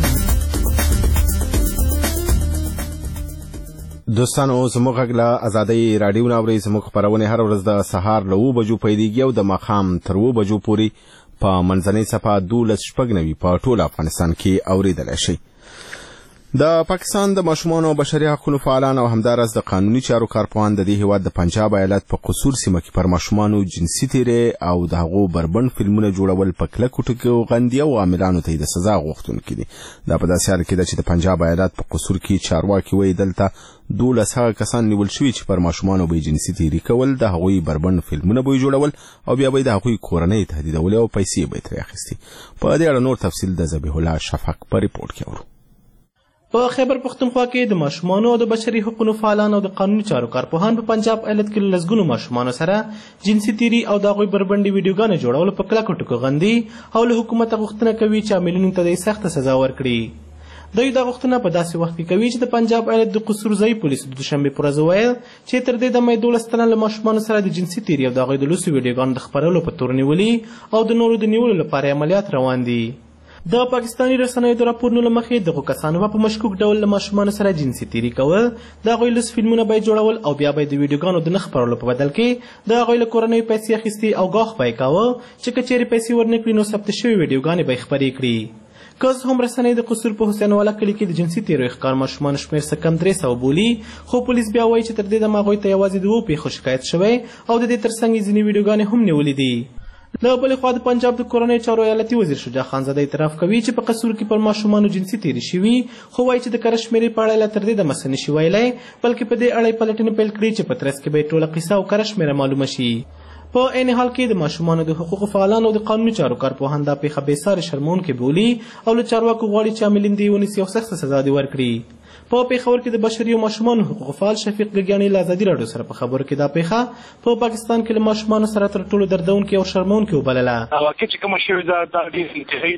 دوستانو زموږ غږ له ازادۍ راډیو نه اورئ. زموږ خپرونې هره ورځ د سهار له اوو بجو پیلېږي او د ماښام تر اوو بجو پورې په منځنۍ صفحه دولس شپږ نوي په ټول افغانستان کې اورېدلی شئ. د پاکستان د ماشومانو او بشري حقوقو فعالان او همدارس د قانوني چارو کارپوهان د دې هیواد د پنجاب ایالت په قصور سیمه کې پر ماشومانو جنسي تیرې او د هغو بربند فلمونه جوړول په کلکو ټکو غندي او عاملانو ته د سزا غوښتونکي دي. دا په داسې حال کې ده چې د پنجاب ایالت په قصور کې چارواکي وایي دلته دولس هغه کسان نیول شوي چې پر ماشومانو به جنسي تیري کول، د هغوی بربند فلمونه به جوړول او بیا به د هغوی کورنۍ تهدیدول او پیسې به ترې اخیستي. په دې اړه نور تفصیل د ذبیح الله شفق په ریپورت کې اورو. په خیبر پختونخوا کې د ماشومانو او د بشري حقوقو فعالان او د قانوني چارو کارپوهان په پنجاب ایالت کې لسګونو ماشومانو سره جنسي تیري او د هغوی بربندي ویډیوګانې جوړول په کلکو ټکو غندي او له حکومته غوښتنه کوي چې عاملینو ته د سخته سزا ورکړي. دوی دا غوښتنه په داسې وخت کې کوي چې د پنجاب ایالت د قصور ځایي پولیسو د دوشنبې په ورځ وویل چې تر دې دمه یې دولس تنه له ماشومانو سره د جنسي تیري او د هغوی د لوسو ویډیوګانو د خپرولو په تور نیولي او د نورو د نیولو لپاره عملیات روان دي. د پاکستاني رسنیو د راپورونو له مخې دغو کسانو به په مشکوک ډول له ماشومانو سره جنسي تیري کول، د هغوی لوس فلمونه به یې جوړول او بیا به یې د ویډیوګانو د نه خپرولو په بدل کې د هغوی له کورنیو پیسې اخیستې او ګواښ به یې کاوه چې که چیرې پیسې ورنه کړي نو ثبت شوي ویډیوګانې به یې خپرې کړي. که هم رسنۍ د قصور په حسین والا کلي کې د جنسي تیرو ښکار ماشومانو شمېر څه کم درې سوه بولي، خو پولیس بیا وایي چې تر دې دمه هغوی ته یوازې د اوو پیښو شکایت شوی او د دې تر څنګ یې ځینې ویډیوګانې هم نیولې دي. له بلې خوا د پنجاب د کورنۍ چارو ایالتي وزیر شجاع خانزاده اعتراف کوي چې په قصور کې پر ماشومانو جنسي تیري شوي، خو وایي چې د کره شمېرې په اړه لا تر دې دمه څه نشي ویلی، بلکې په دې اړه یې پلټنې پیل کړي چې په ترڅ کې به یې ټوله قصه او کره شمېره معلومه شي. په عین حال کې د ماشومانو د حقوقو فعالانو او د قانوني چارو کارپوهان دا پیښه بېسارې شرموونکې بولي او له چارواکو غواړي چې عاملین دې یې ونیسي او سخته سزا دې ورکړي. په پیښور کې د بشري او ماشومانو حقوقو فعال شفیق ګګیاني له ازادي راډیو سره په خبرو کې دا پیښه په پاکستان کې له ماشومانو سره تر ټولو دردونکې او شرموونکې وبلله. واقع چې کومه شوې ده دا ډېر انتهایي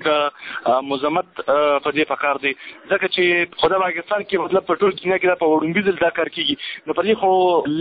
د مذمت په دې پکار دی، ځکه چې خو د پاکستان کې مطلب په ټول دنیا کې دا په وړومبي ځل دا کار کېږي، نو په دې خو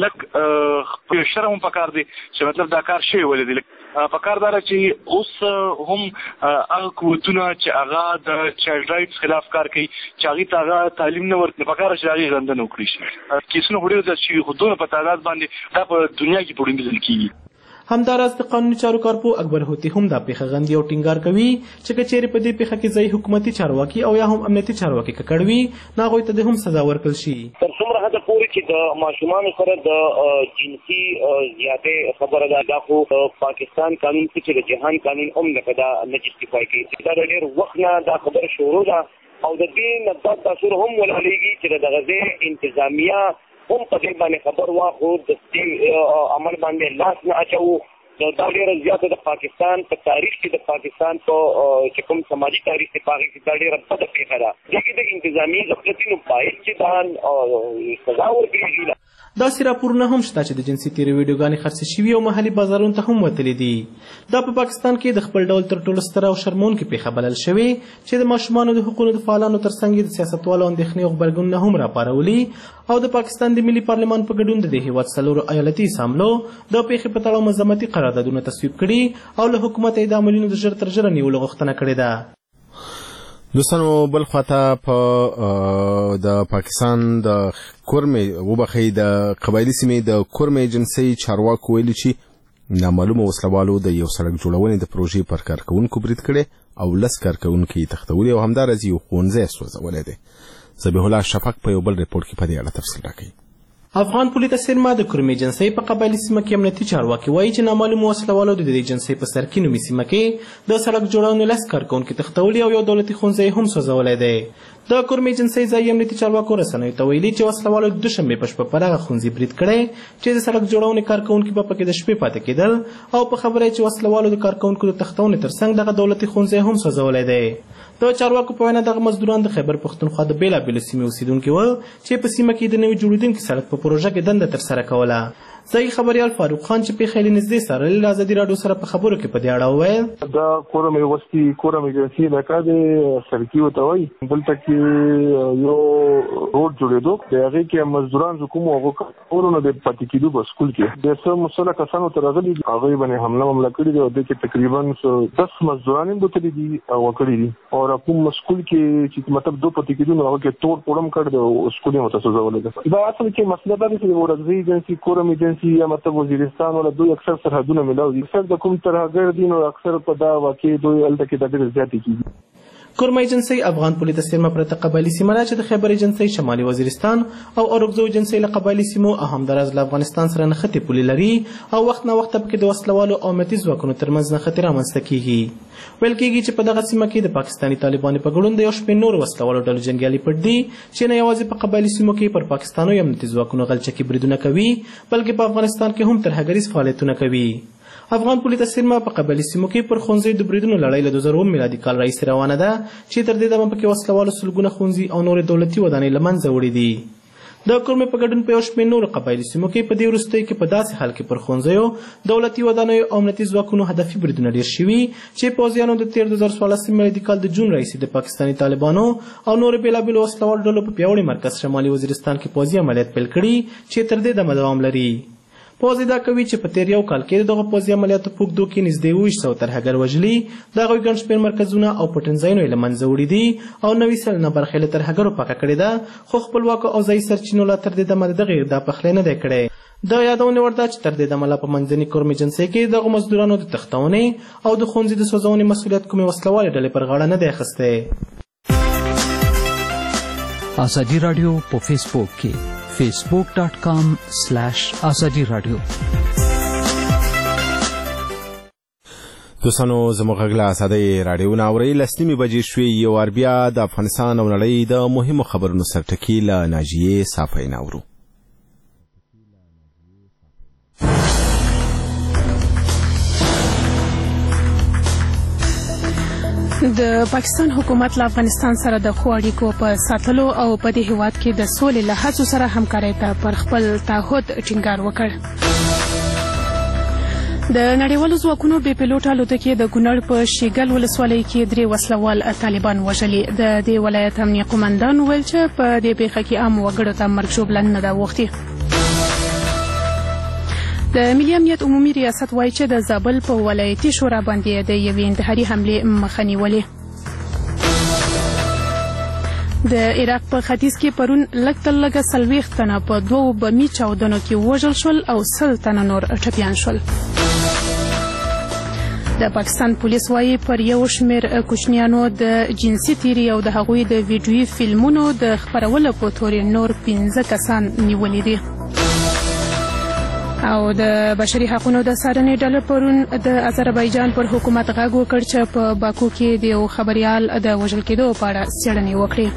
لږ شرم هم پکار دی چې مطلب دا کار شوی ولې دی. پکار دا چې اوس هم هغه قوتونه چې هغه د چایلډ رایټس خلاف کار کوي چې هغې ته هغه تعلیم نه ورکړي، پکار چې هغې غندنه وکړي شي. کیسونه خو ډېر زیات شوي خو دونه په تعداد باندې دا په دنیا کې په وړومبي ځل کېږي. همداراز د قانوني چارو کارپوه اکبر هوتي هم دا پیښه غندي او ټینګار کوي چې که چیرې په دې پیښه کې ځایي حکومتي چارواکي او یا هم امنیتي چارواکي ککړ وي نو هغوی ته د هم سزا ورکړل شي. تر څومره حده پورې چې د ماشومانو سره د جنسي زیاتې خبره ده، دا خو پاکستان قانون کې چې د جهان قانون هم لکه دا نه جسټیفای کوي. دا د ډېر وخت نه دا خبره شروع ده او د دې نه دا تاثیر هم ولاړېږي چې د دغه انتظامیه هم په دې باندې خبر واخلو، د دې عمل باندې لاس نه اچوو. دا ډېره زیاته د پاکستان په تاریخ کې د پاکستان په چې کوم سماجي تاریخ دی په هغې کې دا ډېره بده پیښه ده. دې کې د انتظامي غفلتي نو باید چې دا سزا ورکړل شي. داسې راپورونه هم شته چې د جنسي تیري ویډیوګانې خرڅې شوي او محلي بازارونو ته هم وتلي دي. دا په پاکستان کې د خپل ډول تر ټولو ستره او شرموونکې پیښه بلل شوې چې د ماشومانو د حقوقو د فعالانو تر څنګ د سیاستوالو اندېښنې او غبرګونونه هم راپارولي او د پاکستان د ملي پارلمان په ګډون د دې هېواد څلورو ایالتي اسامبلو د پیښې په تړاو مذمتي قراردادونه تصویب کړي او له حکومته یې د عاملینو د ژر تر ژره نیولو غوښتنه کړې ده. دوستانو بل خواته په د پاکستان د کورمې وبخي د قبایلي سیمې د کورمې جنسي چارواکو ویلي چې نامعلومه وسلوالو د یو سړک جوړونې د پروژې پر کارکونکو برید کړی او لس کارکونکي تختولي او همداراز یو ښوونځی سوځولی دی. ذبیح الله شفق په یو بل ریپورټ کې په دې اړه تفصیل راکوي. افغان پولیس سرما د کورمې جنسي په قبایلي سیمه کې امنیتي چارواکي وایي چې نامعلومو وسلوالو د دې جنسي په سرکي نومي سیمه کې د سړک جوړونې لس کارکونکي تختولي او یو دولتي ښوونځی هم سوځولی دی. د کورمې جنسي ځایي امنیتي چارواکو رسنیو ته ویلي چې وسلوالو د دوشنبې په شپه پر هغه ښوونځي برید کړی چې د سړک جوړونې کارکونکي به پکې د شپې پاتې کېدل او په خبره یې چې وسلوالو د کارکونکو د تختونې تر څنګ دغه دولتي ښوونځی هم سوځولی دی. د چارواکو په وینا دغه مزدوران د خیبر پښتونخوا د بېلابېلو سیمې اوسېدونکي وو چې په سیمه کې د نوي جوړېدونکي سړک په پروژه کې دنده ترسره کوله. ځایي خبریال فاروق خان چې پیښه یې له نږدې څارلې له ازادي راډیو سره په خبرو کې په دې اړه وویل دا کورمې وستي کورمې جنسي علاقه د سرکي ورته وایي. دلته کې یو روډ جوړېدو د هغې کې مزدوران چې کوم هغو کارونه د پاتې کېدو په سکول کې د څه مسله کسانو ته راغلي دي هغوی باندې حمله ممله کړې ده او دې کې تقریبا دس مزدوران هم بوتلي دي او وکړي دي او کوم سکول کې چې مطلب دو پاتې کېدو نو هغه کې توړ پوړم کړ د سکول یې ورته سوځولی ده. دا اصل کې مسله دا ده چې ورځي جنسي کورمې جنسي یا مطلب وزیرستان ولا دوی اکثر سرحدونه ملاوي. اکثر د کوم ترهګر دي نو اکثر په دا واقع دوی هلته کې د ډېر زیاتې کېږي. کورمه ایجنسۍ افغان پولې ته څیرمه پرته قبایلي سیمه ده چې د خیبر ایجنسۍ شمالي وزیرستان او اورکزو ایجنسۍ له قبایلي سیمو او همداراز له افغانستان سره نښتې پولې لري او وخت نه وخته پکې د وسلوالو او امنیتي ځواکونو ترمنځ نښتې رامنځته کیږي. ویل کیږي چې په دغه سیمه کې د پاکستاني طالبانو په ګډون د یو شمېر نورو وسلوالو ډلو جنګیالي پټ دي چې نه یوازې په قبایلي سیمو کې پر پاکستاني امنیتي ځواکونو غلچکي بریدونه کوي بلکې په افغانستان کې هم ترهګریز فعالیتونه کوي. افغان پولې ته څیرمه په قبایلي سیمو کې پر ښوونځیو د بریدونو لړۍ له دوه زره اووه میلادي کال راهیسې روانه ده چې تر دې دمه پکې وسلوالو سلګونه ښوونځي او نورې دولتي ودانۍ له منځه وړي دي. د کورمې په ګډون په یو شمېر نورو قبایلي سیمو کې په دې وروستیو کې په داسې حال کې پر ښوونځیو دولتي ودانیو او امنیتي ځواکونو هدفي بریدونه ډېر شوي چې پوځیانو د تېر دوه زره څوارلسم میلادي کال د جون راهیسې د پاکستاني طالبانو او نورو بېلابېلو وسلوالو ډلو په پیاوړي مرکز شمالي وزیرستان کې پوځي عملیات پیل کړي چې تر دې دمه دوام لري. پوځ ادعا کوي چې په تېر یو کال کې د دغه پوځي عملیاتو په اوږدو کې نږدې اووه ویشت سوه ترهګر وژلي د هغوی ګڼ شمېر مرکزونه او پټنځایونه یې له منځه وړي دي او نوي سلنه برخه یې له ترهګرو پاکه کړې ده خو خپلواکو او ځایي سرچینو لا تر دې دمه د دغې اقدام پخلی نه دی کړی. د یادونې وړ ده چې تر دې دمه لا په منځني کورم ایجنسۍ کې دغو مزدورانو د تښتونې او د ښوونځي د سوځونې مسؤلیت کومې وسلوالې ډلې پر غاړه نه دی اخیستی. ازادي راډیو په فیسبوک کې فیسبوک ډاټ کام سلیش ازادي راډیو. دوستانو زموږ غږ له ازادۍ راډیو نه اورئ لس نیمې بجې شوې یو وار بیا د افغانستان او نړۍ د مهمو خبرونو سرټکي له ناجیې صافۍ نه اورو. د پاکستان حکومت له افغانستان سره د ښو اړیکو په ساتلو او په دې هیواد کې د سولې له هڅو سره همکارۍ ته پر خپل تعهد ټینګار وکړ. د نړیوالو ځواکونو بې پیلوټه الوتکې د کونړ په شیګل ولسوالۍ کې درې وسلوال طالبان وژلي. د دې ولایت امنیه قومندان وویل چې په دې پیښه کې عامو وګړو ته مرګ ژوبله نه ده اوښتې. د ملي امنیت عمومي ریاست وایي چې د زابل په ولایتي شورا باندې د یوې انتحاري حملې مخه نیولې. د عراق په ختیځ کې پرون لږ تر لږه څلوېښت تنه په دوو بمي چاودنو کې وژل شول او سل تنه نور ټپیان شول. د پاکستان پولیس وایي پر یو شمېر کوچنیانو د جنسي تیري او د هغوی د ویډیویي فلمونو د خپرولو په تورې نور پنځه کسان نیولي دي. او د بشري حقونو د څارنې ډله پرون د آذربایجان پر حکومت غږ وکړ چې په باکو کې د یو خبریال د وژل کېدو په اړه څېړنې وکړي.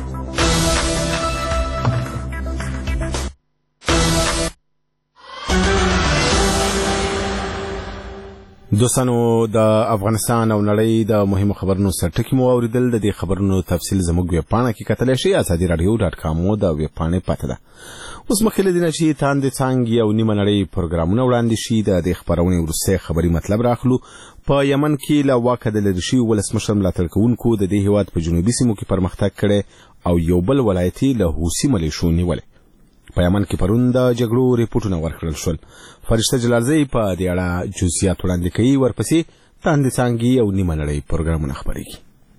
دوستانو د افغانستان او نړۍ د مهمو خبرونو سرټکي مو اوریدل. د دې خبرونو تفصیل زموږ ویب پاڼه کې کتلی شئ. ازادي راډیو ډاټ کام مو د ویب پاڼې پته ده. اوس مخکې له دې نه چې تاندې څانګې او نیمه نړۍ پروګرامونه وړاندې شي د دې خپرونې وروستی خبري مطلب راخلو. په یمن کې له واکه د لرې شوي ولسمشر ملاتړ کوونکو د دې هیواد په جنوبي سیمو کې پرمختګ کړی او یو بل ولایتي له حوثي ملیشو نیولی. په یمن کې پرون د جګړو ریپورټونه ورکړل شول. فرشته جلالزی په دې اړه جزئیات وړاندې کوي. ورپسې تاندې څانګې او نیمه نړۍ پروګرامونه خپرېږي.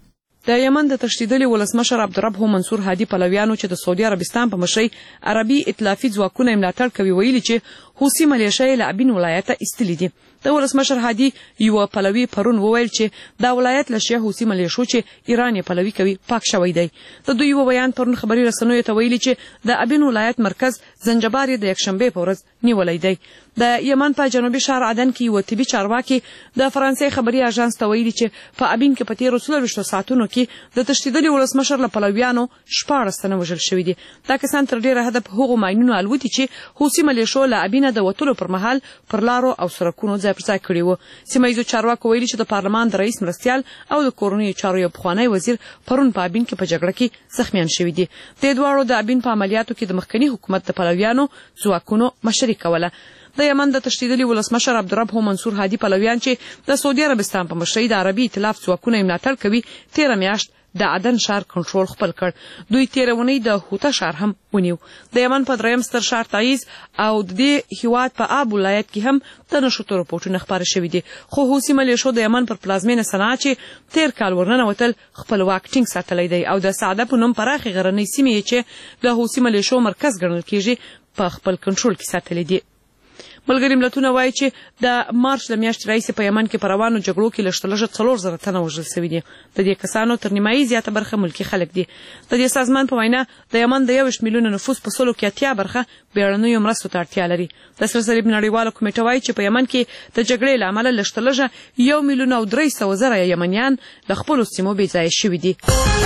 د یمن د تشدیدلي ولسمشر عبدالرب منصور هادي پلویانو چې د سعودي عربستان په مشرۍ عربي ائتلافي ځواکونه یې ملاتړ کوي ویلي چې حوثي ملیشه یې له ابین ولایته ایستلي دي. د ولسمشر هادي یوه پلوي پرون وویل چې دا ولایت له شیعه حوثي ملیشو چې ایران یې پلوي کوي پاک شوی دی. د دوی یوه بیان پرون خبري رسنیو ته ویلي چې د ابین ولایت مرکز زنجبار یې د یکشنبې په ورځ نیولی دی. د یمن په جنوبي ښار عدن کې یوه طبي چارواکي د فرانسې خبري اژانس ته ویلي چې په ابین کې په تېرو څلرویشتو ساعتونو کې د تشدیدلي ولسمشر له پلویانو شپاړس تنه وژل شوي دي. دا کسان تر ډېره حده په هغو ماینونو الوتي چې حوثي ملیشو له ابینه د وتلو پر مهال پر لارو او سړکونو ځای پر ځای کړي وو. سیمه ییزو چارواکو ویلي چې د پارلمان د رئیس مرستیال او د کورنیو چارو یو پخوانی وزیر پرون په ابین کې په جګړه کې زخمیان شوي دي. دې دواړو د ابین په عملیاتو کې د مخکني حکومت د پلویانو ځواکونو مشري کوله. د یمن د تشدیدلي ولسمشر عبدالرب منصور هادي پلویان چې د سعودي عربستان په مشرۍ د عربي ائتلاف ځواکونه یې ملاتړ کوي تېره میاشت د عدن ښار کنټرول خپل کړ. دوی تېره اونۍ د هوته ښار هم ونیو. د یمن په دریم ستر ښار تعیز او د دې هیواد په آب ولایت کې هم د نښتو رپورټونه خپاره شوي دي. خو حوثي ملیشو د یمن پر پلازمینه صنعا چې تېر کال ورننوتل خپل واک ټینګ ساتلی دی او د سعده په نوم پراخې غرنۍ سیمې چې د حوثي ملیشو مرکز ګڼل کېږي په خپل کنټرول کې ساتلې دي. ملګري ملتونه وایي چې د مارچ د میاشتې راهیسې په یمن کې په روانو جګړو کې لږ تر لږه څلور زره تنه وژل سوي دي. د دې کسانو تر نیمایي زیاته برخه ملکي خلک دي. د دې سازمان په وینا د یمن د یوویشت میلیونه نفوس په سلو کې اتیا برخه بیړنیو مرستو ته اړتیا لري. د سره صلیب نړیواله کمیټه وایي چې په یمن کې د جګړې له امله لږ تر لږه یو میلیون او درې سوه زره یمنیان له خپلو سیمو بې ځایه شوي دي.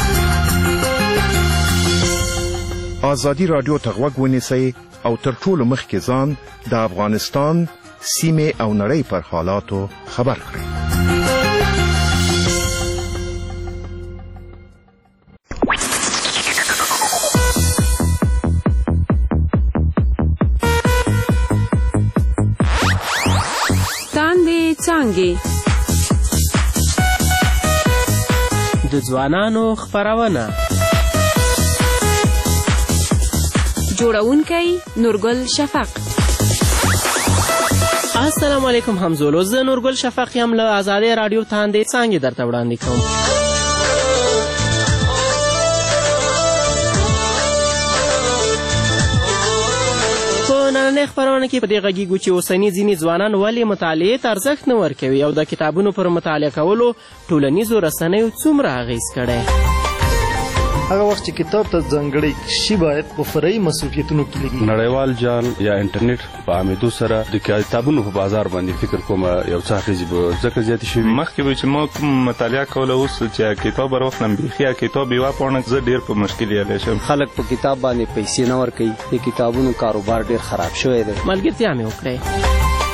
آزادي راډیو ته غوږ ونیسئ او تر ټولو مخکې ځان د افغانستان سیمې او نړۍ پر حالاتو خبر کړئ. تاندې څانګې د ځوانانو خپرونه جوړونکی نورګل شفق. السلام علیکم همزولو، زه نورګل شفق یم له آزادۍ راډیو تاندې څانګې درته وړاندې کوم. په نننۍ خپرونه کې په دې غږیږو چې اوسني ځینې ځوانان ولې مطالعې ته ارزښت نه ورکوي او د کتابونو پر مطالعه کولو ټولنیزو رسنیو څومره اغېز کړی. هغه وخت چې کتاب ته ځانګړی شي باید په فرعي مصروفیتونو کې لګي. نړیوال جال یا انټرنیټ په عامېدو سره د کتابونو په بازار باندې فکر کوم یو څه اغېزې به ځکه زیاتې شوي. مخکې به چې ما کوم مطالعه کوله، اوس چې کتاب راواخلم بیخي کتاب یوه پاڼه زه ډېر په مشکل یالی شم. خلک په کتاب باندې پیسې نه ورکوي. د کتابونو کاروبار ډېر خراب شوی دی. ملګرتیا مې وکړئ.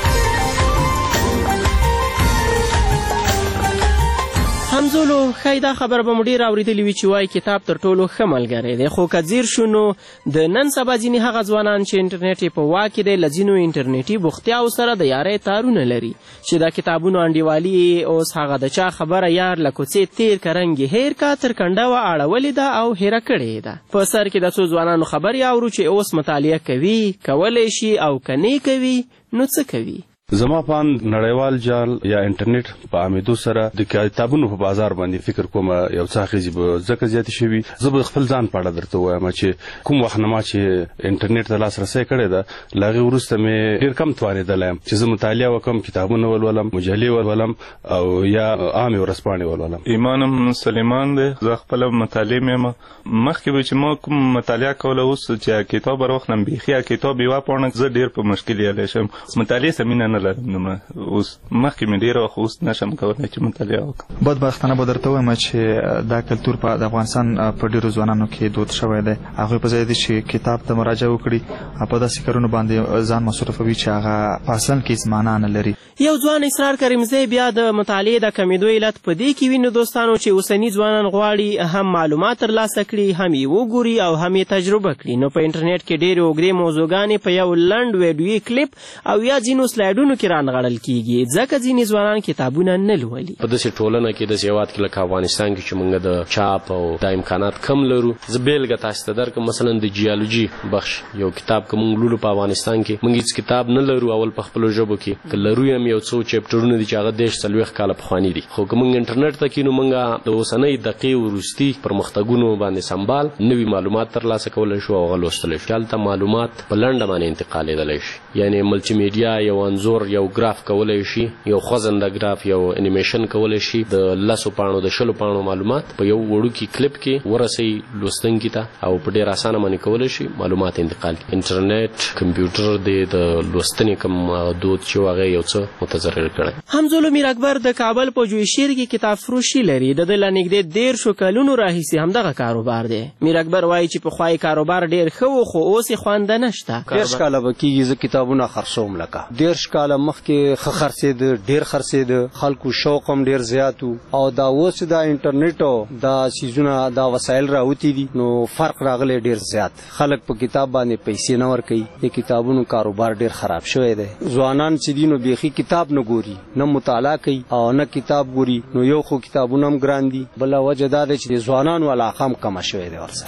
همزولو ښایي دا خبره به مو ډېر اورېدلې وي چې وایي کتاب تر ټولو ښه ملګری دی، خو که ځیر شو نو د نن سبا ځینې هغه ځوانان چې انټرنیټ یې په واک کې دی له ځینو انټرنیټي بوختیاو سره د یارۍ تارونه لري چې دا کتابونو انډیوالي اوس هغه د چا خبره یار له کوڅې تیر که رنګ یې هیر کا تر کنډه وه اړولې ده او هیره کړې ده. په سر کې د څو ځوانانو خبرې اورو چې اوس مطالعه کوي، کولی شي او که نه کوي نو څه کوي. زما پان نړیوال جال یا انټرنیټ په عامېدو سره د کتابونو په بازار باندې فکر کوم یو څه اغېزې به ځکه زیاتې شوي. زه به خپل ځان په اړه درته ووایم چې کوم وخت نه ما چې انټرنیټ ته لاسرسی کړی ده له هغې وروسته مې ډېر کم توانېدلی یم چې زه مطالعه وکړم، کتابونه ولولم، مجلې ولولم او یا عامې ورځپاڼې ولولم. ایمان هم سلیمان دی، زه خپله مطالعې مې یم. مخکې به چې ما کوم مطالعه کوله، اوس چې کتاب راواخلم بیخي کتاب یوه پاڼه زه ډېر په مشکل یالی شم. مطالعې ته مینه نه لرم نو اوس مخکې مې ډېره وخت اوس نشم کولی چې مطالعه وکړم. بدبختانه به درته وایم چې دا کلتور په د افغانستان په ډېرو ځوانانو کې دود شوی دی. هغوی په ځای دی چې کتاب ته مراجعه وکړي په داسې کارونو باندې ځان مصرفوي چې هغه په اصل کې هېڅ معنا نه لري. یو ځوان اسرار کریمزی بیا د مطالعې د کمېدو علت په دې کې وینو دوستانو چې اوسني ځوانان غواړي هم معلومات ترلاسه کړي، هم یې وګوري او هم یې تجربه کړي. نو په انټرنیټ کې ډېرې اوږدې موضوعګانې په یو لنډ ویډیوي کلیپ او یا ځینو سلایډونو کې رانغړل کیږي، ځکه ځینې ځوانان کتابونه نه لولي. په داسې ټولنه کې داسې هېواد کې لکه افغانستان کې چې موږ د چاپ او دا امکانات کم لرو. زه بېلګه تاسو ته درکړم، مثلا د جیالوجي بخش یو کتاب که موږ لولو په افغانستان کې، موږ هېڅ کتاب نه لرو اول په خپلو ژبو کې، که لرو هم یو څو چپټرونه دي چې هغه دېرش څلوېښت کاله پخواني دي. خو که موږ انټرنیټ ته کښېنو، موږ د اوسنۍ دقیقې وروستي پرمختګونو باندې سمبال نوي معلومات ترلاسه کولی شو او هغه لوستلی شو. هلته معلومات په لنډه باندې انتقالېدلی شي، یعنې ملټي میډیا یو انځور یو ګراف کولی شي، یو خوځنده ګراف، یو انیمیشن کولی شي د لسو پاڼو د شلو پاڼو معلومات په یو وړوکي کلیپ کې ورسوي لوستونکي ته او په ډېر اسانه باندې کولی شي معلومات انتقال کړي. انټرنیټ کمپیوټر دی د لوستنې کوم دود چې و هغه یو څه متضرر کړی. همزولو میر اکبر د کابل په جویشیر کې کتاب فروشي لري. د ده له نږدې دېرشو کلونو راهیسې همدغه کاروبار دی. میر اکبر وایي چې پخوا یې کاروبار ډېر ښه و خو اوس یې خوانده نشته. دېرش کاله به کېږي زه کتابونه خرڅوم. لکه دېرش کاله مخکې ښه خرڅېده، ډېر خرڅېده، خلکو شوق هم ډېر زیات و. او دا اوس دا انټرنیټ او دا څیزونه دا وسایل راوتي دي نو فرق راغلی ډېر زیات. خلک په کتاب باندې پیسې نه ورکوي. د کتابونو کاروبار ډېر خراب شوی دی. ځوانان چې دي نو بیخي کتاب نه ګوري، نه مطالعه کوي او نه کتاب ګوري. نو یو خو کتابونه هم ګران دي، بله وجه دا ده چې د ځوانانو علاقه هم کمه شوې ده ورسره.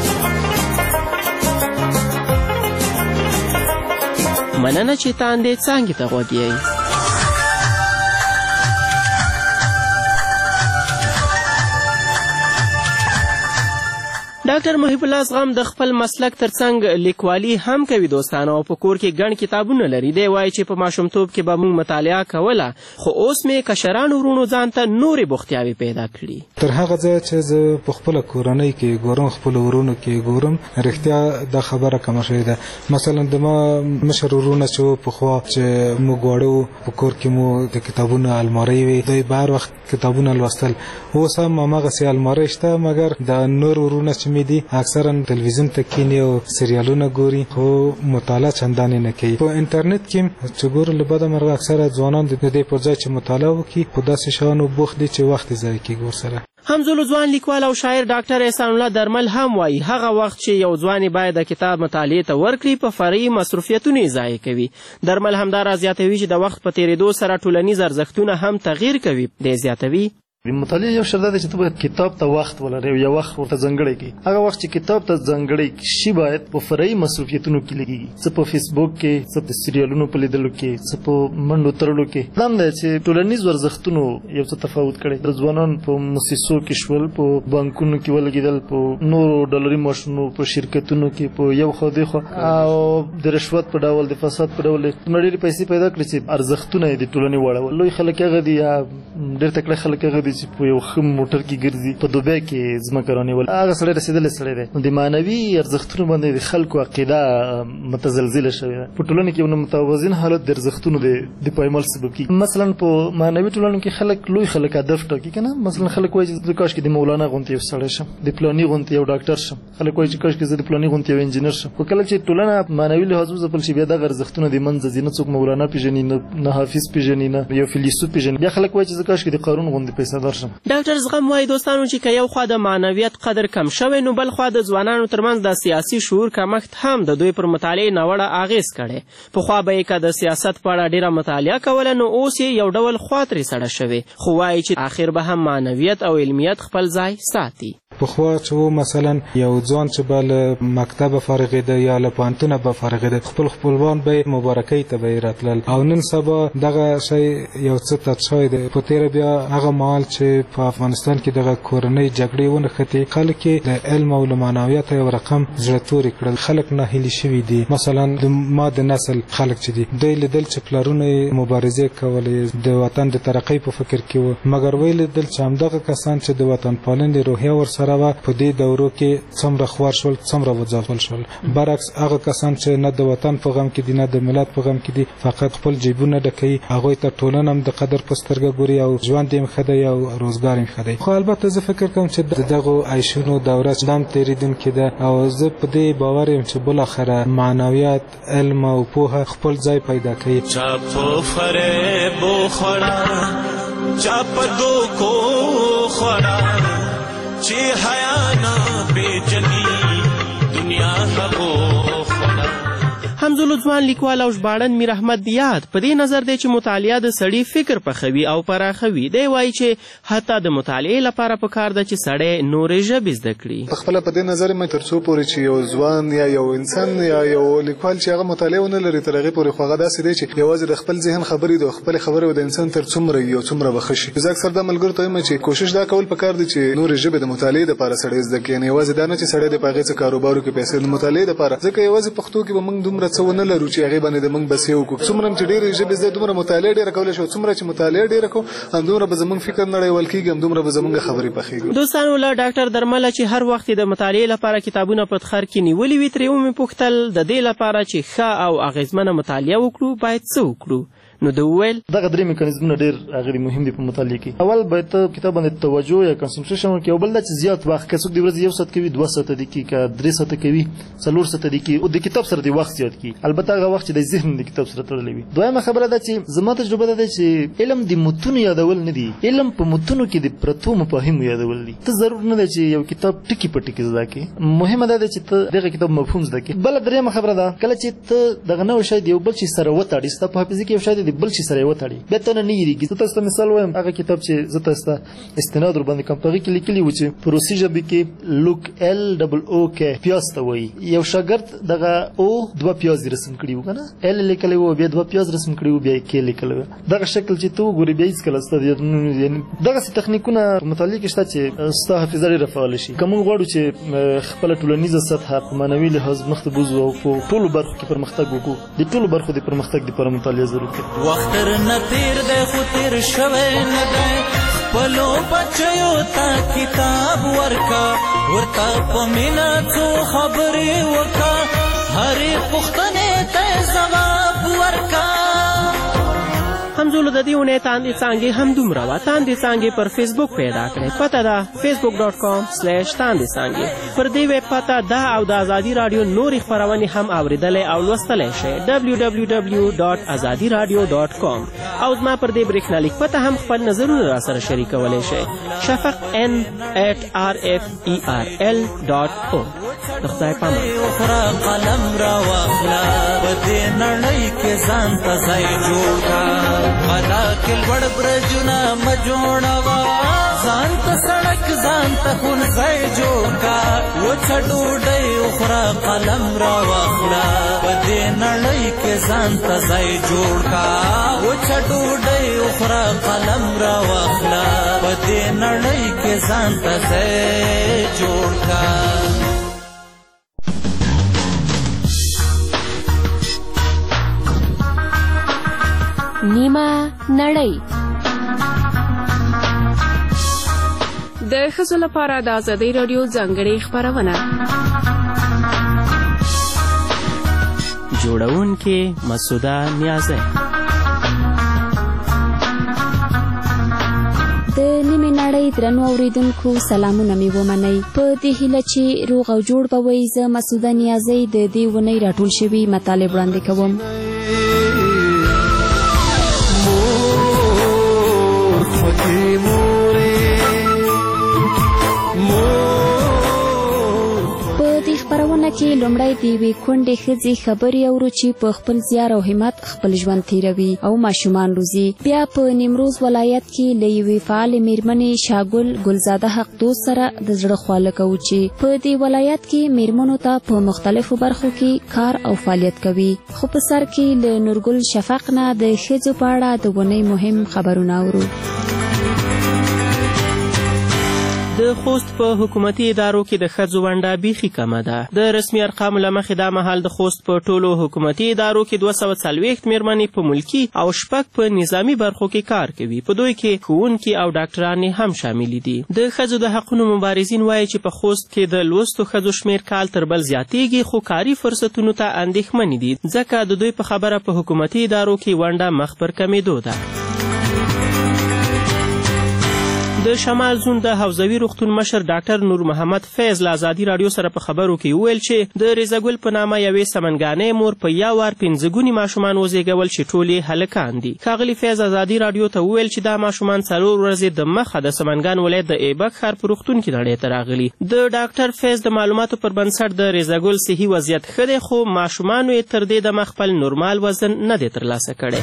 مننه چې تاندې څانګې ته غوږ یئ. ډاکټر محب الله زغم د خپل مسلک ترڅنګ لیکوالي هم کوي دوستانو او په کور کې ګڼ کتابونه لري. دی وایي چې په ماشومتوب کې به موږ مطالعه کوله خو اوس مې کشرانو وروڼو ځان ته نورې بوختیاوې پیدا کړي. تر هغه ځایه چې زه په خپله کورنۍ کې ګورم خپلو وروڼو کې ګورم رښتیا دا خبره کمه شوې ده. مثلا د ما مشر وروڼه چې وو پخوا چې موږ واړه وو په کور کې مو د کتابونو المارۍ وې دوی به هر وخت کتابونه لوستل. اوس هم هماغسې المارۍ شته مګر د نور وروڼه چې مې دي اکثرا تلویزیون ته کیني او سریالونه ګوري خو مطالعه چندانې نه کوي. په انټرنیټ کې چې ګورو له بده مرغه اکثره ځوانان د دې پر ځای چې مطالعه وکړي په داسې شیانو بوخت دي چې وخت یې ضایع کېږي ورسره. همزولو ځوان لیکوال او شاعر ډاکټر احسان الله درمل هم وایي هغه وخت چې یو ځوان باید د کتاب مطالعې ته ورکړي په فرعي مصروفیتونه یې ضایع کوي. درمل همدارا زیاتوي چې د وخت په تېرېدو سره ټولنیز ارزښتونه هم تغییر کوي. دی زیاتوي د مطالعې یو شرط دی چې ته باید کتاب ته وخت ولرې او یو وخت ورته ځانګړی کړي. هغه وخت چې کتاب ته ځانګړی شي باید په فرعي مصروفیتونو کې لګېږي. څه په فیسبوک کې څه په سریالونو په لیدلو کې څه په منډو تړلو کې. دا هم دی چې ټولنیزو ارزښتونو یو څه تفاوت کړی. د ځوانان په موسسو کې شول په بانکونو کې ولګېدل په نورو ډالري معاشونو په شرکتونو کې په یو خوا دې خوا او د رشوت په ډول د فساد په ډول ډېرې پیسې پیدا کړې چې ارزښتونه یې د ټولنې واړول. لوی خلک هغه دي یا ډېر تکړه خلک هغه دي چې په یو ښه موټر کې ګرځي په دوبۍ کې ځمکه رانیول. هغه سړی رسېدلی سړی دی. د معنوي ارزښتونو باندې د خلکو عقیده متزلزله شوې ده. په ټولنه کې یو متوازن حالت د ارزښتونو د پایمال سبب کېږي. مثلا په معنوي ټولنو کې خلک لوی خلک هدف ټاکي که نه. مثلا خلک وایي چې زه کاش کې د مولانا غوندې یو سړی شم د پلاني غوندې یو ډاکټر شم. خلک وایي چې کاش کې زه د پلاني غوندې یو انجینر شم. خو کله چې ټولنه معنوي لحاظ وځپل شي بیا دغه ارزښتونه د منځه ځي. نه څوک مولانا پېژني نه حافظ پېژني نه یو فیلسوف پېژني. بیا خلک وایي چې زه کاش کې د قارون غوندې پیسهدار شم. ډاکټر زغم وایي دوستانو چې که یو خوا د معنویت قدر کم شوی نو بل خوا د ځوانانو ترمنځ د سیاسي شعور کمښت هم د دوی پر مطالعې ناوړه اغېز کړی. پخوا به یې که د سیاست په اړه ډېره مطالعه کوله نو اوس یې یو ډول خوا ترې سړه شوې. خو وایي چې آخر به هم معنویت او علمیت خپل ځای ساتي. پخوا چې و مثلا یو ځوان چې به له مکتبه فارغېده یا له پوهنتونه به فارغېده خپل خپلوان به یې مبارکۍ ته به یې راتلل او نن سبا دغه شی یو څه تت شوی دی. په تېره بیا هغه مهال چې په افغانستان کې دغه کورنۍ جګړې ونښتې خلک یې د علم او له معنویته یو رقم زړه تورې کړل. خلک ناهیلي شوي دي. مثلا ما د نسل خلک چې دي دوی لیدل چې پلرونه یې مبارزې کولې د وطن د ترقۍ په فکر کې وو مګر ویې لیدل چې همدغه کسان چې د وطن پالنې روحیه ورسره په دې دورو کې څومره خوار شول څومره وځپل شول. برعکس هغه کسان چې نه د وطن په غم کې دي نه د ملت په غم کې دي فقط خپل جیبونه ډکوي هغوی ته ټولنه هم د قدر په سترګه ګوري او ژوند یې هم ښه دی او روزګار یې ښه دی. خو البته زه فکر کوم چې د دغو عیشونو دوره دا هم تېرېدونکې ده او زه په دې باور یم چې بالاخره معنویت علم او پوهه خپل ځای پیدا کوي. چا په فریب وخوړه چا په دوکو خوړه چې حیا نه پیژني دنیا هغو خوړه. همزولو ځوان لیکوال او ژباړن میر احمد دیاد په دې نظر دی چې مطالعه د سړي فکر پخوي او پراخوي. دی وایي چې حتی د مطالعې لپاره پکار ده چې سړی نورې ژبې زده کړي. پخپله په دې نظر یم تر څو پورې چې یو ځوان یا یو انسان یا یو لیکوال چې هغه مطالعه ونه لري تر هغې پورې خو هغه داسې دی چې یوازې د خپل ذهن خبرې د خپلې خبرې د انسان تر څومره وي او څومره به ښه شي. زه اکثر دا ملګرو ته وایم چې کوشش دا کول پکار دی چې نورې ژبې د مطالعې دپاره سړی زده کړي. یعنې یوازې دا نه چې سړی د په هغې څه کاروبارو کې پیسې د مطالعې دپاره ځکه یوازې پښتو کې به موږ دومره څه ونه لرو چې هغې باندې د موږ بسې وکړو. څومره چې ډېرې ژبې زده دومره مطالعه ډېره کولی شو څومره چې مطالعه ډېره کوو همدومره به زموږ فکر نړیوال کېږي همدومره به زموږ خبرې پخېږي. دوستانو له ډاکټر درمله چې هر وخت د مطالعې لپاره کتابونه په تخر کې نیولي وي ترې ومې پوښتل د دې لپاره چې ښه او اغېزمنه مطالعه وکړو باید څه وکړو. نو د وویل دغه درې میکانیزمونه ډېر هغه مهم دي په مطالعه کې. اول باید ته کتاب باندې توجه یا کنسنټریشن وکړې او بل دا چې زیات وخت که څوک د ورځې یو ساعت کوي دوه ساعته دي کوي که درې ساعته کوي څلور ساعته دي کوي او د کتاب سره د وخت زیات کوي البته هغه وخت چې د ذهن د کتاب سره تړلی وي. دویمه خبره ده چې زما تجربه ده چې علم د متونو یادول نه دي علم په متونو کې د پرتو مفاهیمو یادول دي. ته ضرور نه ده چې یو کتاب ټکي په ټکي زده کړې مهمه ده چې ته دغه کتاب مفهوم زده کړې. بله درېیمه خبره ده کله چې ته دغه نوی شی د یو بل شي سره وتړې ستا په حافظه کې یو شی د د بل شي سره وتړي بیا ته نه یریږي. زه تاسو ته مثال وایم هغه کتاب چې زه تاسو ته استناد ور باندې کوم په کې لیکلي و چې په روسي ژبه کې لوک ال ډبل او کې پیاز ته وایي. یو شاګرد دغه او دوه پیاز رسم کړي و کنه ال لیکلی و بیا دوه پیاز رسم کړي و بیا کې لیکلی و. دغه شکل چې تو ګوري بیا هیڅ کله ستاسو یعنی دغه سي تخنیکونه متعلق شته چې ستاسو حافظه لري رفعال شي. کوم غواړو چې خپل ټولنیزه سطح په معنوي لحاظ مخته بوزو او په ټولو برخو کې پرمختګ وکړو. د ټولو برخو د پرمختګ لپاره مطالعه ضروري ده. وخت نه تیر دی خو تیر شوی نه دی خپلو بچیو ته کتاب ورکا ورته په مینه څو خبرې وکا هرې پوښتنې ته ځواب ورکا. همزولو د دې اونۍ تاندې څانګې همدومره وه. تاندې څانګې پر فیسبوک پیدا کړئ. پته ده فیسبوک ډاټ کام سلیش تاندې څانګې. پر دې ویب پته ده او د ازادي راډیو نورې خپرونې هم اورېدلی او لوستلی شئ ډبلیو ډبلیو ډبلیو ډاټ ازادي راډیو ډاټ کام. او زما پر دې برېښنالیک پته هم خپل نظرونه را سره شریکولی شئ شفق ان ایټ آر اف ای آر ال ډاټ او. د خدای پامان. قلم را واخله په دې نړۍ کې ځان ته ځای جوړ کړه غلا کې لوړ برجونه مه جوړوه ځان ته سړک ځان ته ښوونځی جوړ کړه وچه ډوډۍ وخوره قلم را واخله په دې نړۍ کې ځان ته ځای جوړ کړه وچه ډوډۍ وخوره قلم را واخله په دې نړۍ کې ځان ته ځای جوړ کړه. نیمه نړۍ د ښځو لپاره د ازادۍ راډیو ځانګړې خپرونه جوړونکې مسعوده نیازی. د نیمې نړۍ درنو اوریدونکو سلامونه مې ومنئ. په دې هیله چې روغ او جوړ به وئ زه مسعوده نیازی د دې اونۍ راټول شوي مطالب وړاندې کوم. خبرونه کې لومړی د یوې کونډې ښځې خبرې اورو چې په خپل زیار او همت خپل ژوند تیروي او ماشومان روزي. بیا په نیمروز ولایت کې له یوې فعالې میرمنې شاګل ګلزاده حقدوست سره د زړه خواله کوو چې په دې ولایت کې میرمنو ته په مختلفو برخو کې کار او فعالیت کوي. خو په سر کې له نورګل شفق نه د ښځو په اړه د اونۍ مهم خبرونه اورو. د خوست په حکومتي ادارو کې د ښځو ونډه بیخي کمه ده. د رسمي ارقامو له مخې دا مهال د خوست په ټولو حکومتي ادارو کې دوه سوه څلوېښت میرمنې په ملکي او شپږ په نظامي برخو کې کار کوي. په دوی کې ښوونکي او ډاکټرانې هم شاملې دي. د ښځو د حقونو مبارزین وایي چې په خوست کې د لوستو ښځو شمیر کال تر بل زیاتېږي خو کاري فرصتونو ته اندېښمنې دي ځکه د دوی په خبره په حکومتي ادارو کې ونډه مخ پر کمېدو ده. د شمال زون د حوزوي روغتون مشر ډاکټر نور محمد فیض له ازادي راډیو سره په خبرو کې وویل چې د ریزګل په نامه یوې سمنګانۍ مور په یو وار پنځه ګوني ماشومان وزېږول چې ټول یې هلکان دي. ښاغلي فیض ازادي راډیو ته وویل چې دا ماشومان څلور ورځې د مخه د سمنګان ولایت د ایبک ښار په روغتون کې نړۍ ته راغلي. د ډاکټر فیض د معلوماتو پر بنسټ د ریزګل صحي وضعیت ښه دی خو ماشومانو یې تر دې دمه خپل نورمال وزن نه دی ترلاسه کړی.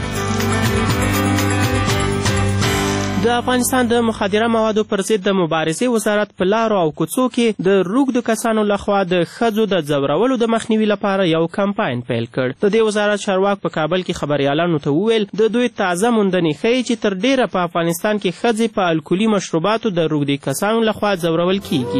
د افغانستان د مخدره موادو پر ضد د مبارزې وزارت په لارو او کوڅو کې د روږدو کسانو لخوا د ښځو د ځورولو د مخنیوي لپاره یو کمپاین پیل کړ. د دې وزارت چارواک په کابل کې خبریالانو ته وویل د دوی تازه موندنې ښیي چې تر ډیره په افغانستان کې ښځې په الکولي مشروباتو د روږدي کسانو لخوا ځورول کیږي.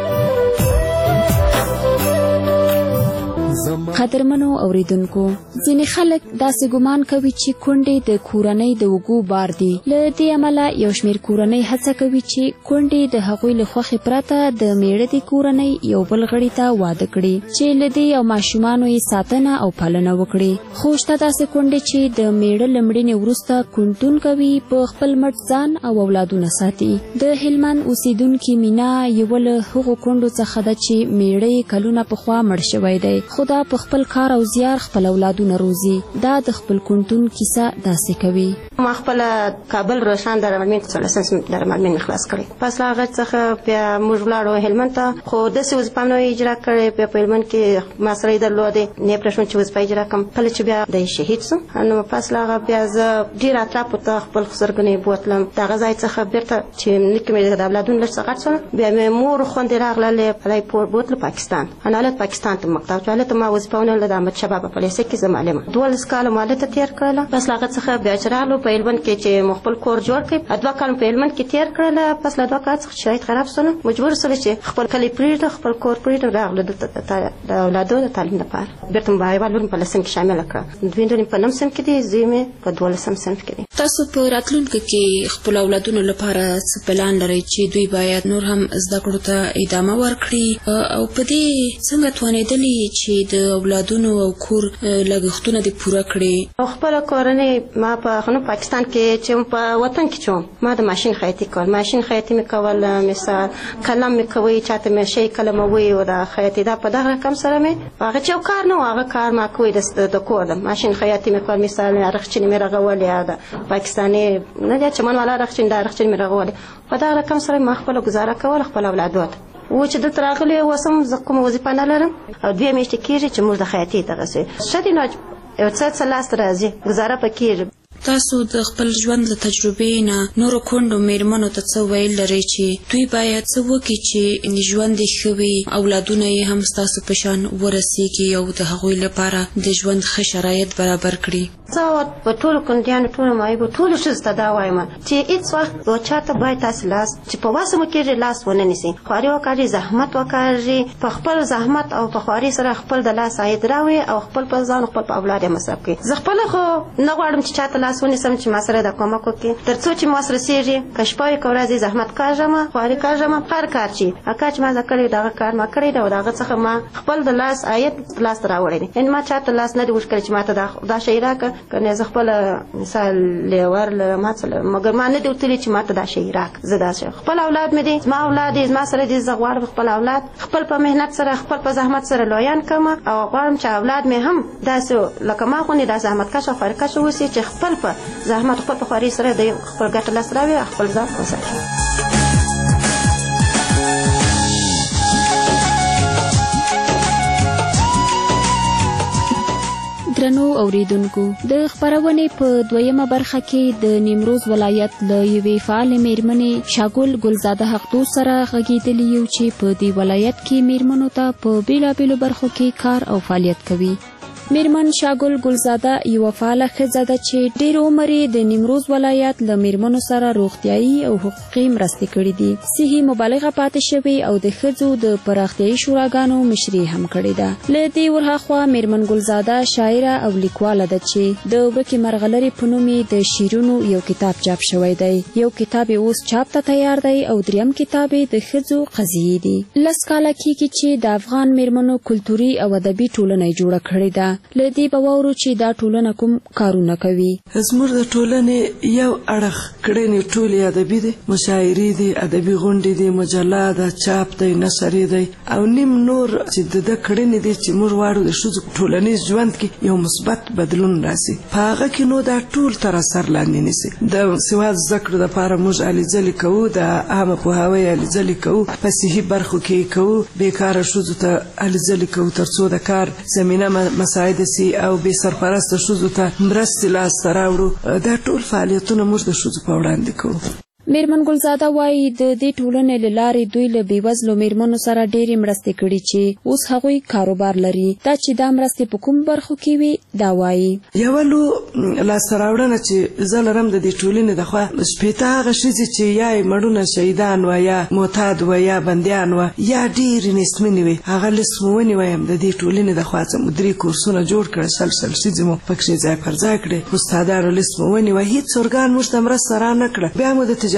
قدرمنو اوریدونکو، ځینې خلک داسې ګمان کوي چې کونډې د کورنۍ د اوږو بار دي. له دې امله یو شمېر کورنۍ هڅه کوي چې کونډې د هغوی له خوښې پرته د میړه د کورنۍ یو بل غړي ته واده کړي چې له دې او ماشومانو یې ساتنه او پالنه وکړي. خو شته داسې کونډې چې د میړه له مړینې وروسته کونډون کوي په خپل مټ ځان او اولادونه ساتي. د هلمند اوسیدونکې مینا یوه له هغو کونډو څخه ده چې میړه یې کلونه پخوا مړ شوی دی خو خدا په خپل کار او زیار خپل اولادونه روزي. دا د خپل کونټون کیسه داسې کوي. ما خپل کابل روشان در ملمین څلسنس در ملمین خلاص کړی. پس لا غږ څخه بیا موږ ولاړو هلمند ته، خو داسې وظیفه نه اجرا کړې. بیا په هلمند کې ما سره درلودې نه پرشون چې وظیفه اجرا کوم. کله چې بیا د شهید سو نو پس لا بیا زه ډیر اطراف ته خپل خسرګنې بوتلم. دا غځای څخه بیرته چې نکمه د اولادونو لږ څه غټ سره بیا مې مور خوندې راغله پلای پور بوتل پاکستان. انالت پاکستان ته مکتب چاله ته ما وظیفه ونه لده احمد شاه بابا پالیسي کې زمالم دولس کال مالته تیر کړل. پس لا څخه بیا چرالو په هلمند کې چې مخبل کور جوړ کړ. ادوا کال په هلمند کې تیر کړل. پس لا دوه کال څخه شرایط خراب سول، مجبور سول چې خپل کلی پریږد خپل کور پریږد راغله د اولادو د تعلیم لپاره. بیرته بایوالون په لسم کې شامل کړ. دوی دوی په نم سم کې دي، زمي په دولسم صنف کې دي. تاسو په راتلونکي کې خپل اولادونو لپاره څه پلان لرئ چې دوی باید نور هم زده کړو ته ادامه ورکړي او په دې څنګه توانیدلی چې د اولادونو او کور لګښتونه دې پوره کړي؟ خپل کورنۍ ما په خنو پاکستان کې چې په وطن کې چوم ما د ماشين خیاطي کول. ماشين خیاطي مې کول، مثال قلم مې کوي، چاته مې شي کلمه وي او د خیاطي دا په دغه کم سره مې هغه چې کار نه هغه کار ما کوي د کور د ماشين خیاطي مې کول. مثال رخچنې مې رغول یا د پاکستاني نه دی چې من والا رخچن دا رخچن مې رغول. په دغه کم سره ما خپل گزاره کول خپل اولادو و چې د تراغلي وسم ز کوم وظیفه نه لرم او دوی مې شتکیږي چې موږ د خیاطي ته رسې شته نه یو څه څه لاس راځي گزاره پکې. تاسو د خپل ژوند له تجربې نه نورو کونډو میرمنو ته څه ویل لرئ چې دوی باید څه وکړي چې ژوند یې ښه وي، اولادونه یې هم ستاسو په شان ورسیږي او د هغوی لپاره د ژوند ښه شرایط برابر کړي؟ زه په ټولو کونډیانو ټولو مایبو ټولو ښځو ته دا وایم چې هېڅ وخت یو چاته باید تاسې لاس چې په وسه مو کېږي لاس ونه نیسئ. خواري وکړئ، زحمت وکړئ، په خپل زحمت او په خواري سره خپل د لاس عاید راوړئ او خپل په ځان خپل په اولاد یې مصرف کړئ. زه خپله خو نه غواړم چې چاته لاس ونیسم چې ما سره د کومک وکړي تر څو چې ما سره رسېږي. که شپه وي که ورځ زحمت کاږم، خواري کاږم، هر کار چې هغه چې ما زده کړی دغه کار ما کړی دی او د هغه څخه ما خپل د لاس عاید لاس ته راوړی دی. یعنې ما چاته لاس نه دی ورکړی چې ما ته دا شی راکړه. که نه زه خپله مثال لیور لرم ما څه لرم، مګر ما نه دی ورتلي چې ما ته دا شی راکړه. زه داسې خپل اولاد مې دی، زما اولاد دی، زما سره دی. زه غواړم خپل اولاد خپل په محنت سره خپل په زحمت سره لویان کړم او غواړم چې اولاد مې هم داسې لکه ما غوندې دا زحمت کشه او خواري کشه اوسي چې خپل په زحمت خپل په خواري سره د خپل ګټه لاس راوړي خپل ځان وساتي. درنو اوریدونکو، د خبرونې په دویمه برخه کې د نیمروز ولایت له یوې فعالې میرمنې شاګل ګلزاده حقدو سره غږېدلي یو چې په دې ولایت کې میرمنو ته په بیلابیلو برخو کې کار او فعالیت کوي. میرمن شاګل ګلزاده یوه فعاله ښځه ده چې ډېر عمر یې د نیمروز ولایت له میرمنو سره روغتیایي او حقوقي مرستې کړي دي. صحي مبالغه پاتې شوې او د ښځو د پراختیایي شوراګانو مشري هم کړې ده. له دې ورهاخوا میرمن ګلزاده شاعره او لیکواله ده چې د ورکې مرغلرې په نوم یې د شعرونو یو کتاب چاپ شوی دی. یو کتاب یې اوس چاپ ته تیار دی او دریم کتاب یې د ښځو قضیې دي. لس کاله کېږي چې د افغان میرمنو کلتوري او ادبي ټولنه یې جوړه کړې ده. لدی به وورو چې دا ټولنه کوم کارونه کوي. زموږ د ټولنې یو اړخ کړنې ټولې ادبي دي، مشاعرې دي، ادبي غونډې دي، مجله ده، چاپ دی، نثري دی او نیم نور چې د کړنې دي چې موږ واړو د ښځو ټولنیز ژوند کې یو مثبت بدلون راسي. په هغه کې نو دا ټول تر اثر لاندې نیسي. د سواد زده کړو دپاره موږ هلې ځلې کوو، د عامه پوهاوی هلې ځلې کوو، په صحي برخو کې کوو، بېکاره ښځو ته هلې ځلې کوو تر څو د کار زمینه مساعد سي او بې سرپرسته ښځو ته مرستې لاسته راوړو. دا ټول فعالیتونه موږ د ښځو په وړاندې کوو. میرمن ګلزاده وایي د دې ټولنې له لارې دوی له بېوزلو میرمنو سره ډېرې مرستې کړي چې اوس هغوی کاروبار لري. دا چې دا مرستې په کوم برخو کې وي دا وایي. یوه لو لاسته راوړنه چې زه لرم د دې ټولنې د خوا شپېته هغه ښځې چې یا یې مړونه شهیدان وه یا معتاد وه یا بندیان وه یا ډېرې نېستمنې وې، هغه لیست مو ونیویم د دې ټولنې د خوا څه مو درې کورسونه جوړ کړه، سل سل ښځې مو پکښې ځای پر ځای کړې، استادانو لیست مو ونیوه. هېڅ ارګان موږ ته مرسته را نه کړه. بیا مو د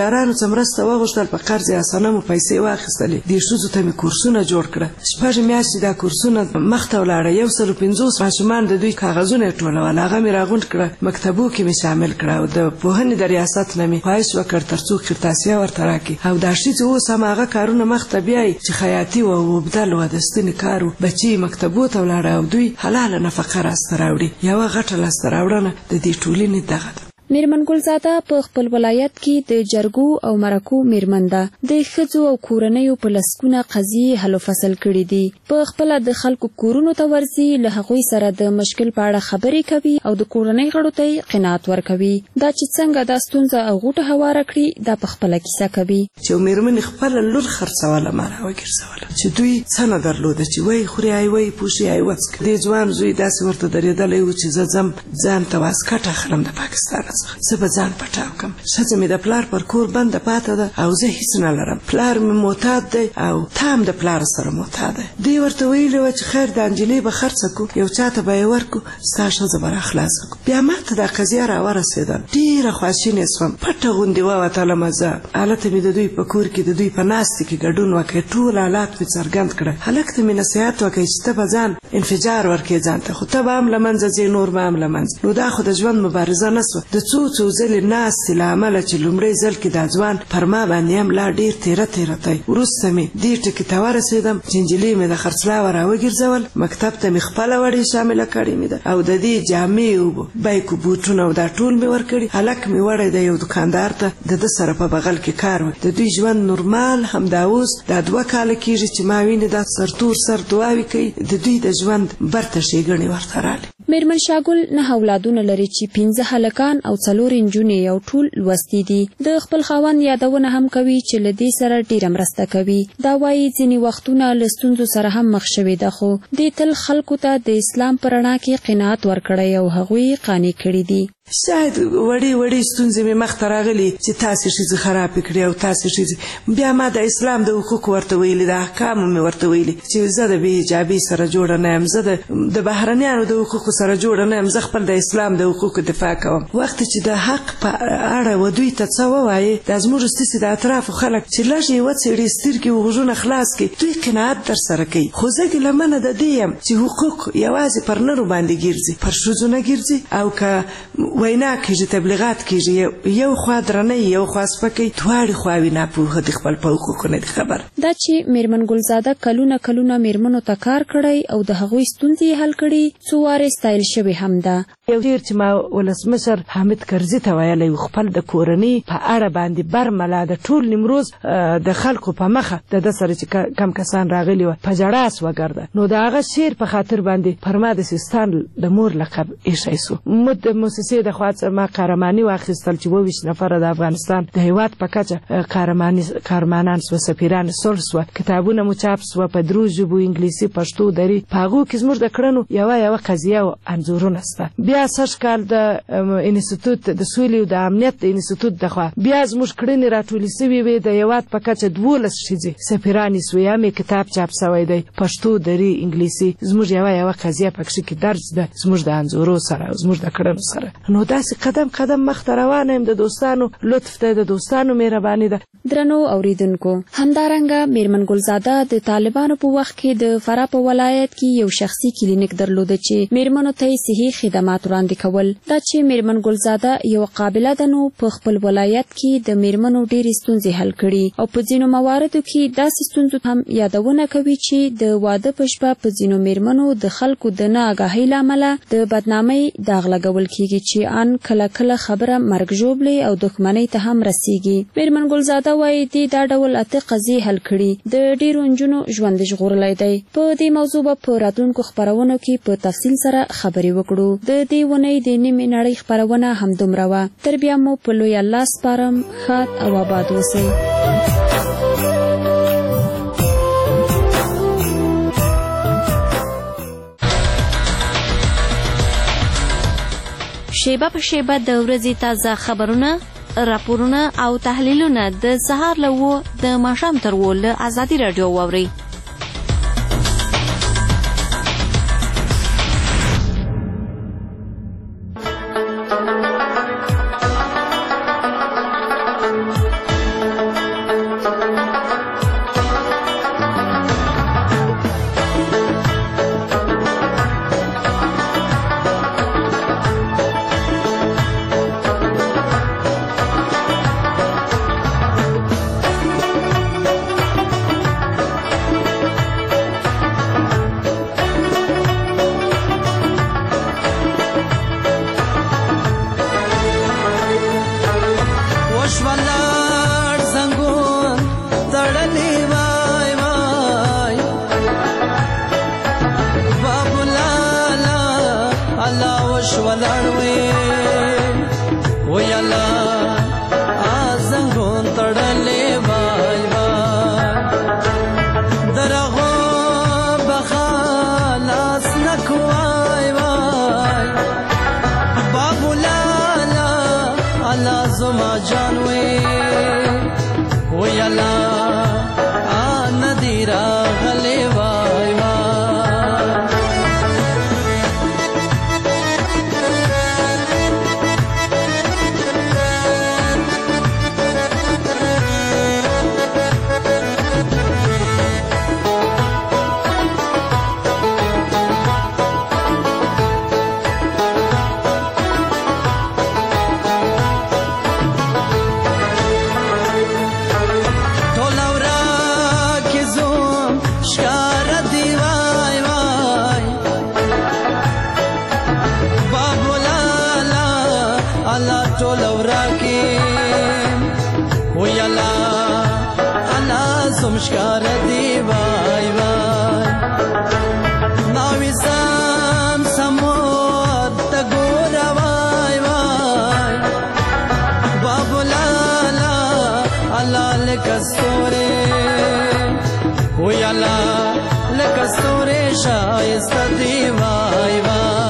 تجارانو څخه مرسته وغوښتل، په قرض حسنه مو پیسې واخیستلې. دې ښځو ته مې کورسونه جوړ کړه. شپږ میاشتې دا کورسونه مخته ولاړه. یو سل او پنځوس ماشومان د دوی کاغذونه یې ټولول، هغه مې راغونډ کړه، مکتبو کې مې شامل کړه او د پوهنې د ریاست نه مې خواهش وکړ تر څو قرطاسیه ورته راکړي. او دا ښځې اوس هم هغه کارونه مخته بیایي چې خیاطي وه، اوبدل وه، د ستنې کار و. بچي مکتبو ته ولاړه او دوی حلاله نفقه راسته راوړي. یوه غټه لاسته راوړنه د دې ټولنې دغه ده. میرمن ګلزاده په خپل ولایت کې د جرګو او مرکو میرمن ده. د ښځو او کورنیو په لسګونه قضیې حل و فصل کړي دي. په خپله د خلکو کورونو ته ورځي، له هغوی سره د مشکل په اړه خبرې کوي او د کورنۍ غړو ته یې قناعت ورکوي. دا چې څنګه دا ستونزه او غوټه هواره کړي، دا په خپله کیسه کوي. چې مېرمنې خپله لور خرڅوله، ما راوګرځوله چې دوی څه نه درلوده، چې وایي خوري ای وایي پوشي ای وڅکه. دې ځوان زوی داسې ورته درېدلی و چې زه ځم ځان ته واسکټ اخلم د پاکستان څخه، زه به ځان پټاو کړم. ښځه مې د پلار پر کور بنده پاته ده او زه هیڅ نه لرم. پلار مې معتاد دی او تا هم د پلار سره معتاد دی. دې ورته ویلې وه چې خیر د انجلۍ به خرڅه کړو، یو چا ته به یې ورکړو، ستا ښځه به راخلاصه کړو. بیا ما ته دا قضیه راورسېدل، ډېره خواشینې شوم، پټه غوندې ووتلم زه. هلته مې د دوی په کور کې د دوی په ناستې کې ګډون وکړ، ټول حالات مې څرګند کړه. هلک ته مې نصیحت وکړ چې ته به ځان انفجار ورکړې ځان ته، خو ته به هم له منځه ځې، نور به هم له منځه. نو دا خو د ژوند مبارزه نه سوه. د څو څو ځلې ناستې له امله چې لومړی ځل کې دا ځوان پر ما باندې هم لا ډېر تېره تېره دی. وروسته مې دې ټکي ته ورسېدم چې نجلۍ مې د خرڅلاوه راوګرځول، مکتب ته مې خپله وړې شامله کړې مې ده او د دې جامې او بیکو بوټونه او دا ټول مې ورکړي. هلک مې وړی دی یو دوکاندار ته، د ده سره په بغل کې کار وکړي. د دوی ژوند نورمال همدا اوس دا دوه کاله کېږي چې ما وینې دا سرتور سر دعاوې کوي. د دوی د ژوند برته ښېګڼې ورته راغلي. میرمن شاګل نه اولادونه لري چې پنځه هلکان او څلور نجونې یو ټول لوستي دي. د خپل خاوند یادونه هم کوي چې له دې سره ډېره مرسته کوي. دا وایي ځینې وختونه له ستونزو سره هم مخ شوې ده، خو دې تل خلکو ته د اسلام په رڼا کې قناعت ورکړی او هغوی قانع کړي دي. شاید وړې وړې ستونزې مې مخته راغلي چې تاسې ښځې خرابې کړې او تاسې ښځې. بیا ما د اسلام د حقوقو ورته ویلي، د احکامو مې ورته ویلي چې زه د بې حجابۍ سره جوړه نه یم، زه د بهرنیانو د حقوقو سره جوړه نه یم، زه خپل د اسلام د حقوقو دفاع کوم. وخت چې د حق په اړه و دوی ته څه ووایې، دا زموږ ستاسې د اطرافو خلک چې لږ یې وڅېړي، سترګې او غوږونه خلاص کړي، دوی قناعت در سره کوي. خو زه ګیلمنه د دې یم چې حقوق یوازې پر نرو باندې ګرځي، پر ښځو نه ګرځي. او که وینا کېږي، تبلیغات کېږي، یو خوا درنه یو خوا سپکۍ، دواړې خواوې ناپوهه د خپل په حقوقو نه دي خبر. دا چې میرمن ګلزاده کلونه کلونه میرمنو ته کار کړی او د هغوی ستونزې یې حل کړي، څو وارې ستایل شوې هم ده. یو ډېر چې ما ولسمشر حامد کرزي ته ویلی و، خپل د کورنۍ په اړه باندې برملا د ټول نیمروز د خلکو په مخه د ده سره چې کم کسان راغلي وه په ژړا سوه ګرده. نو د هغه شعر په خاطر باندې پر ما د سیستان د مور لقب ایښی سو. مو د موسسې د خوا ما قهرماني واخیستل چې اووه ویشت نفره د افغانستان د هېواد په کچه قهرمانان سوه، سفیران صلح سوه، کتابونه مو چاپ سوه په درو ژبو، انګلیسي، پښتو، دري. په هغو کې زموږ د کړنو یوه یوه قضیه او انځورونه شته. بیا سږ کال د انسټیټوت د سولې او د امنیت د انسټیټوت د خوا بیا زموږ کړنې راټولې سوې وې، د هېواد په کچه دولس ښځې سفیرانې سوې، هم یې کتاب چاپ سوی دی، پښتو، دري، انګلیسي. زموږ یوه یوه قضیه پکښې کې درج ده زموږ د انځورو سره او زموږ د کړنو سره. نو داسې قدم قدم مخته روانه یم. د دوستانو لطف دی، د دوستانو مهرباني ده. درنو اوریدونکو، همدارنګه میرمن ګلزاده د طالبانو په وخت کې د فراه په ولایت کې یو شخصي کلینیک درلوده چې میرمنو ته یې صحي خدمات وړاندې کول. دا چې میرمن ګلزاده یو قابله ده، نو په خپل ولایت کې د میرمنو ډېرې ستونزې حل کړي او په ځینو مواردو کې داسې ستونزو هم یادونه کوي چې د واده په شپه په ځینو میرمنو د خلکو د نه آګاهۍ له امله د بدنامۍ داغ لګول کېږي چې ان کله کله خبره مرګ ژوبلې او دښمنۍ ته هم رسیږي. میرمن ګلزاده وایي دې دا ډول اته قضیې حل کړي، د ډېرو نجونو ژوند ژغورلی دی. په دې موضوع به په راتلونکو خپرونو کې په تفصیل سره خبرې وکړو. د دې اونۍ د نیمې نړۍ خپرونه همدومره وه. تر بیا مو په لوی الله سپارم. ښاد او آباد اوسئ. شیبه په شیبه د ورځې تازه خبرونه، راپورونه او تحلیلونه د سهار له اوو د ماښام تر اوو له ازادي راډیو واورئ. زما جان وې و یلا ان دی راغلی وای وای مشکار دی وای وای ناوی سم سمور تا گورا وای وای بابو لالا اللہ لکستوری وی اللہ لکستوری شایست دی وای وای